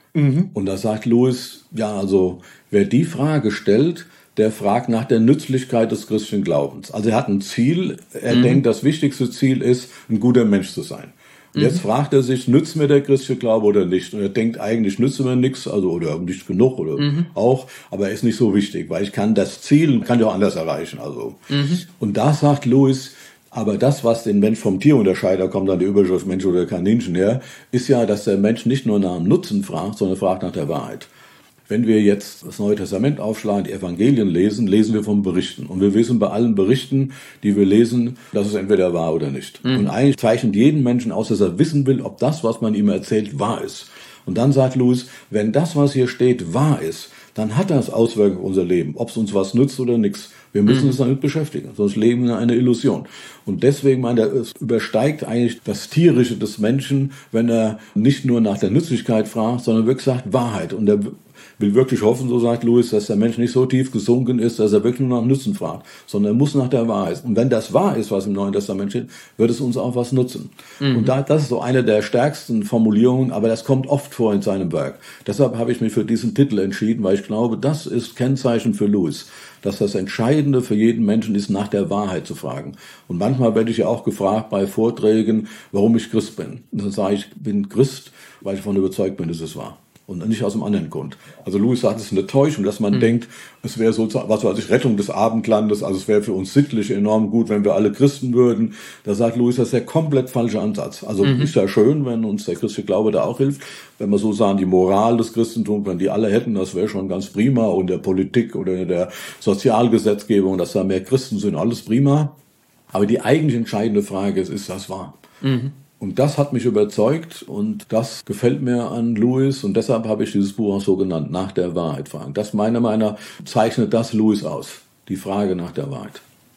S3: Und da sagt Lewis, ja, also wer die Frage stellt, der fragt nach der Nützlichkeit des christlichen Glaubens. Also er hat ein Ziel, er denkt, das wichtigste Ziel ist, ein guter Mensch zu sein. Und jetzt fragt er sich, nützt mir der christliche Glaube oder nicht? Und er denkt, eigentlich nützt mir nichts, also oder nicht genug oder auch, aber er ist nicht so wichtig, weil ich kann das Ziel, kann ich auch anders erreichen. Also. Und da sagt Lewis, aber das, was den Mensch vom Tier unterscheidet, da kommt dann die Überschrift Mensch oder Kaninchen her, ist ja, dass der Mensch nicht nur nach dem Nutzen fragt, sondern fragt nach der Wahrheit. Wenn wir jetzt das Neue Testament aufschlagen, die Evangelien lesen, lesen wir von Berichten. Und wir wissen bei allen Berichten, die wir lesen, dass es entweder wahr oder nicht. Und eigentlich zeichnet jeden Menschen aus, dass er wissen will, ob das, was man ihm erzählt, wahr ist. Und dann sagt Lewis, wenn das, was hier steht, wahr ist, dann hat das Auswirkungen auf unser Leben, ob es uns was nützt oder nichts. Wir müssen uns damit beschäftigen, sonst leben wir eine Illusion. Und deswegen meint er, es übersteigt eigentlich das Tierische des Menschen, wenn er nicht nur nach der Nützlichkeit fragt, sondern wirklich sagt Wahrheit. Und er will wirklich hoffen, so sagt Lewis, dass der Mensch nicht so tief gesunken ist, dass er wirklich nur nach Nutzen fragt, sondern er muss nach der Wahrheit. Und wenn das wahr ist, was im Neuen Testament steht, wird es uns auch was nutzen. Und das ist so eine der stärksten Formulierungen, aber das kommt oft vor in seinem Werk. Deshalb habe ich mich für diesen Titel entschieden, weil ich glaube, das ist Kennzeichen für Lewis, dass das Entscheidende für jeden Menschen ist, nach der Wahrheit zu fragen. Und manchmal werde ich ja auch gefragt bei Vorträgen, warum ich Christ bin. Und dann sage ich, ich bin Christ, weil ich davon überzeugt bin, dass es wahr. Und nicht aus einem anderen Grund. Also Lewis sagt, es ist eine Täuschung, dass man denkt, es wäre so, was weiß ich, Rettung des Abendlandes, also es wäre für uns sittlich enorm gut, wenn wir alle Christen würden. Da sagt Lewis, das ist der komplett falsche Ansatz. Also ist ja schön, wenn uns der christliche Glaube da auch hilft. Wenn wir so sagen, die Moral des Christentums, wenn die alle hätten, das wäre schon ganz prima. Und der Politik oder in der Sozialgesetzgebung, dass da mehr Christen sind, alles prima. Aber die eigentlich entscheidende Frage ist das wahr? Und das hat mich überzeugt und das gefällt mir an Lewis und deshalb habe ich dieses Buch auch so genannt, nach der Wahrheit fragen. Das meiner Meinung nach zeichnet das Lewis aus, die Frage nach der Wahrheit.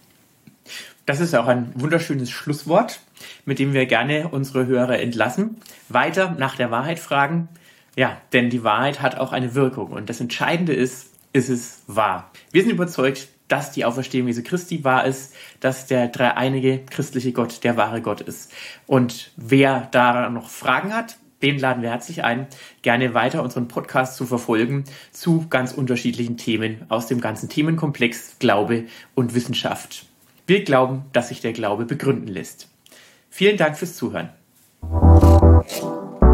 S2: Das ist auch ein wunderschönes Schlusswort, mit dem wir gerne unsere Hörer entlassen. Weiter nach der Wahrheit fragen. Ja, denn die Wahrheit hat auch eine Wirkung und das Entscheidende ist es wahr? Wir sind überzeugt, dass die Auferstehung Jesu Christi wahr ist, dass der dreieinige christliche Gott der wahre Gott ist. Und wer da noch Fragen hat, den laden wir herzlich ein, gerne weiter unseren Podcast zu verfolgen zu ganz unterschiedlichen Themen aus dem ganzen Themenkomplex Glaube und Wissenschaft. Wir glauben, dass sich der Glaube begründen lässt. Vielen Dank fürs Zuhören.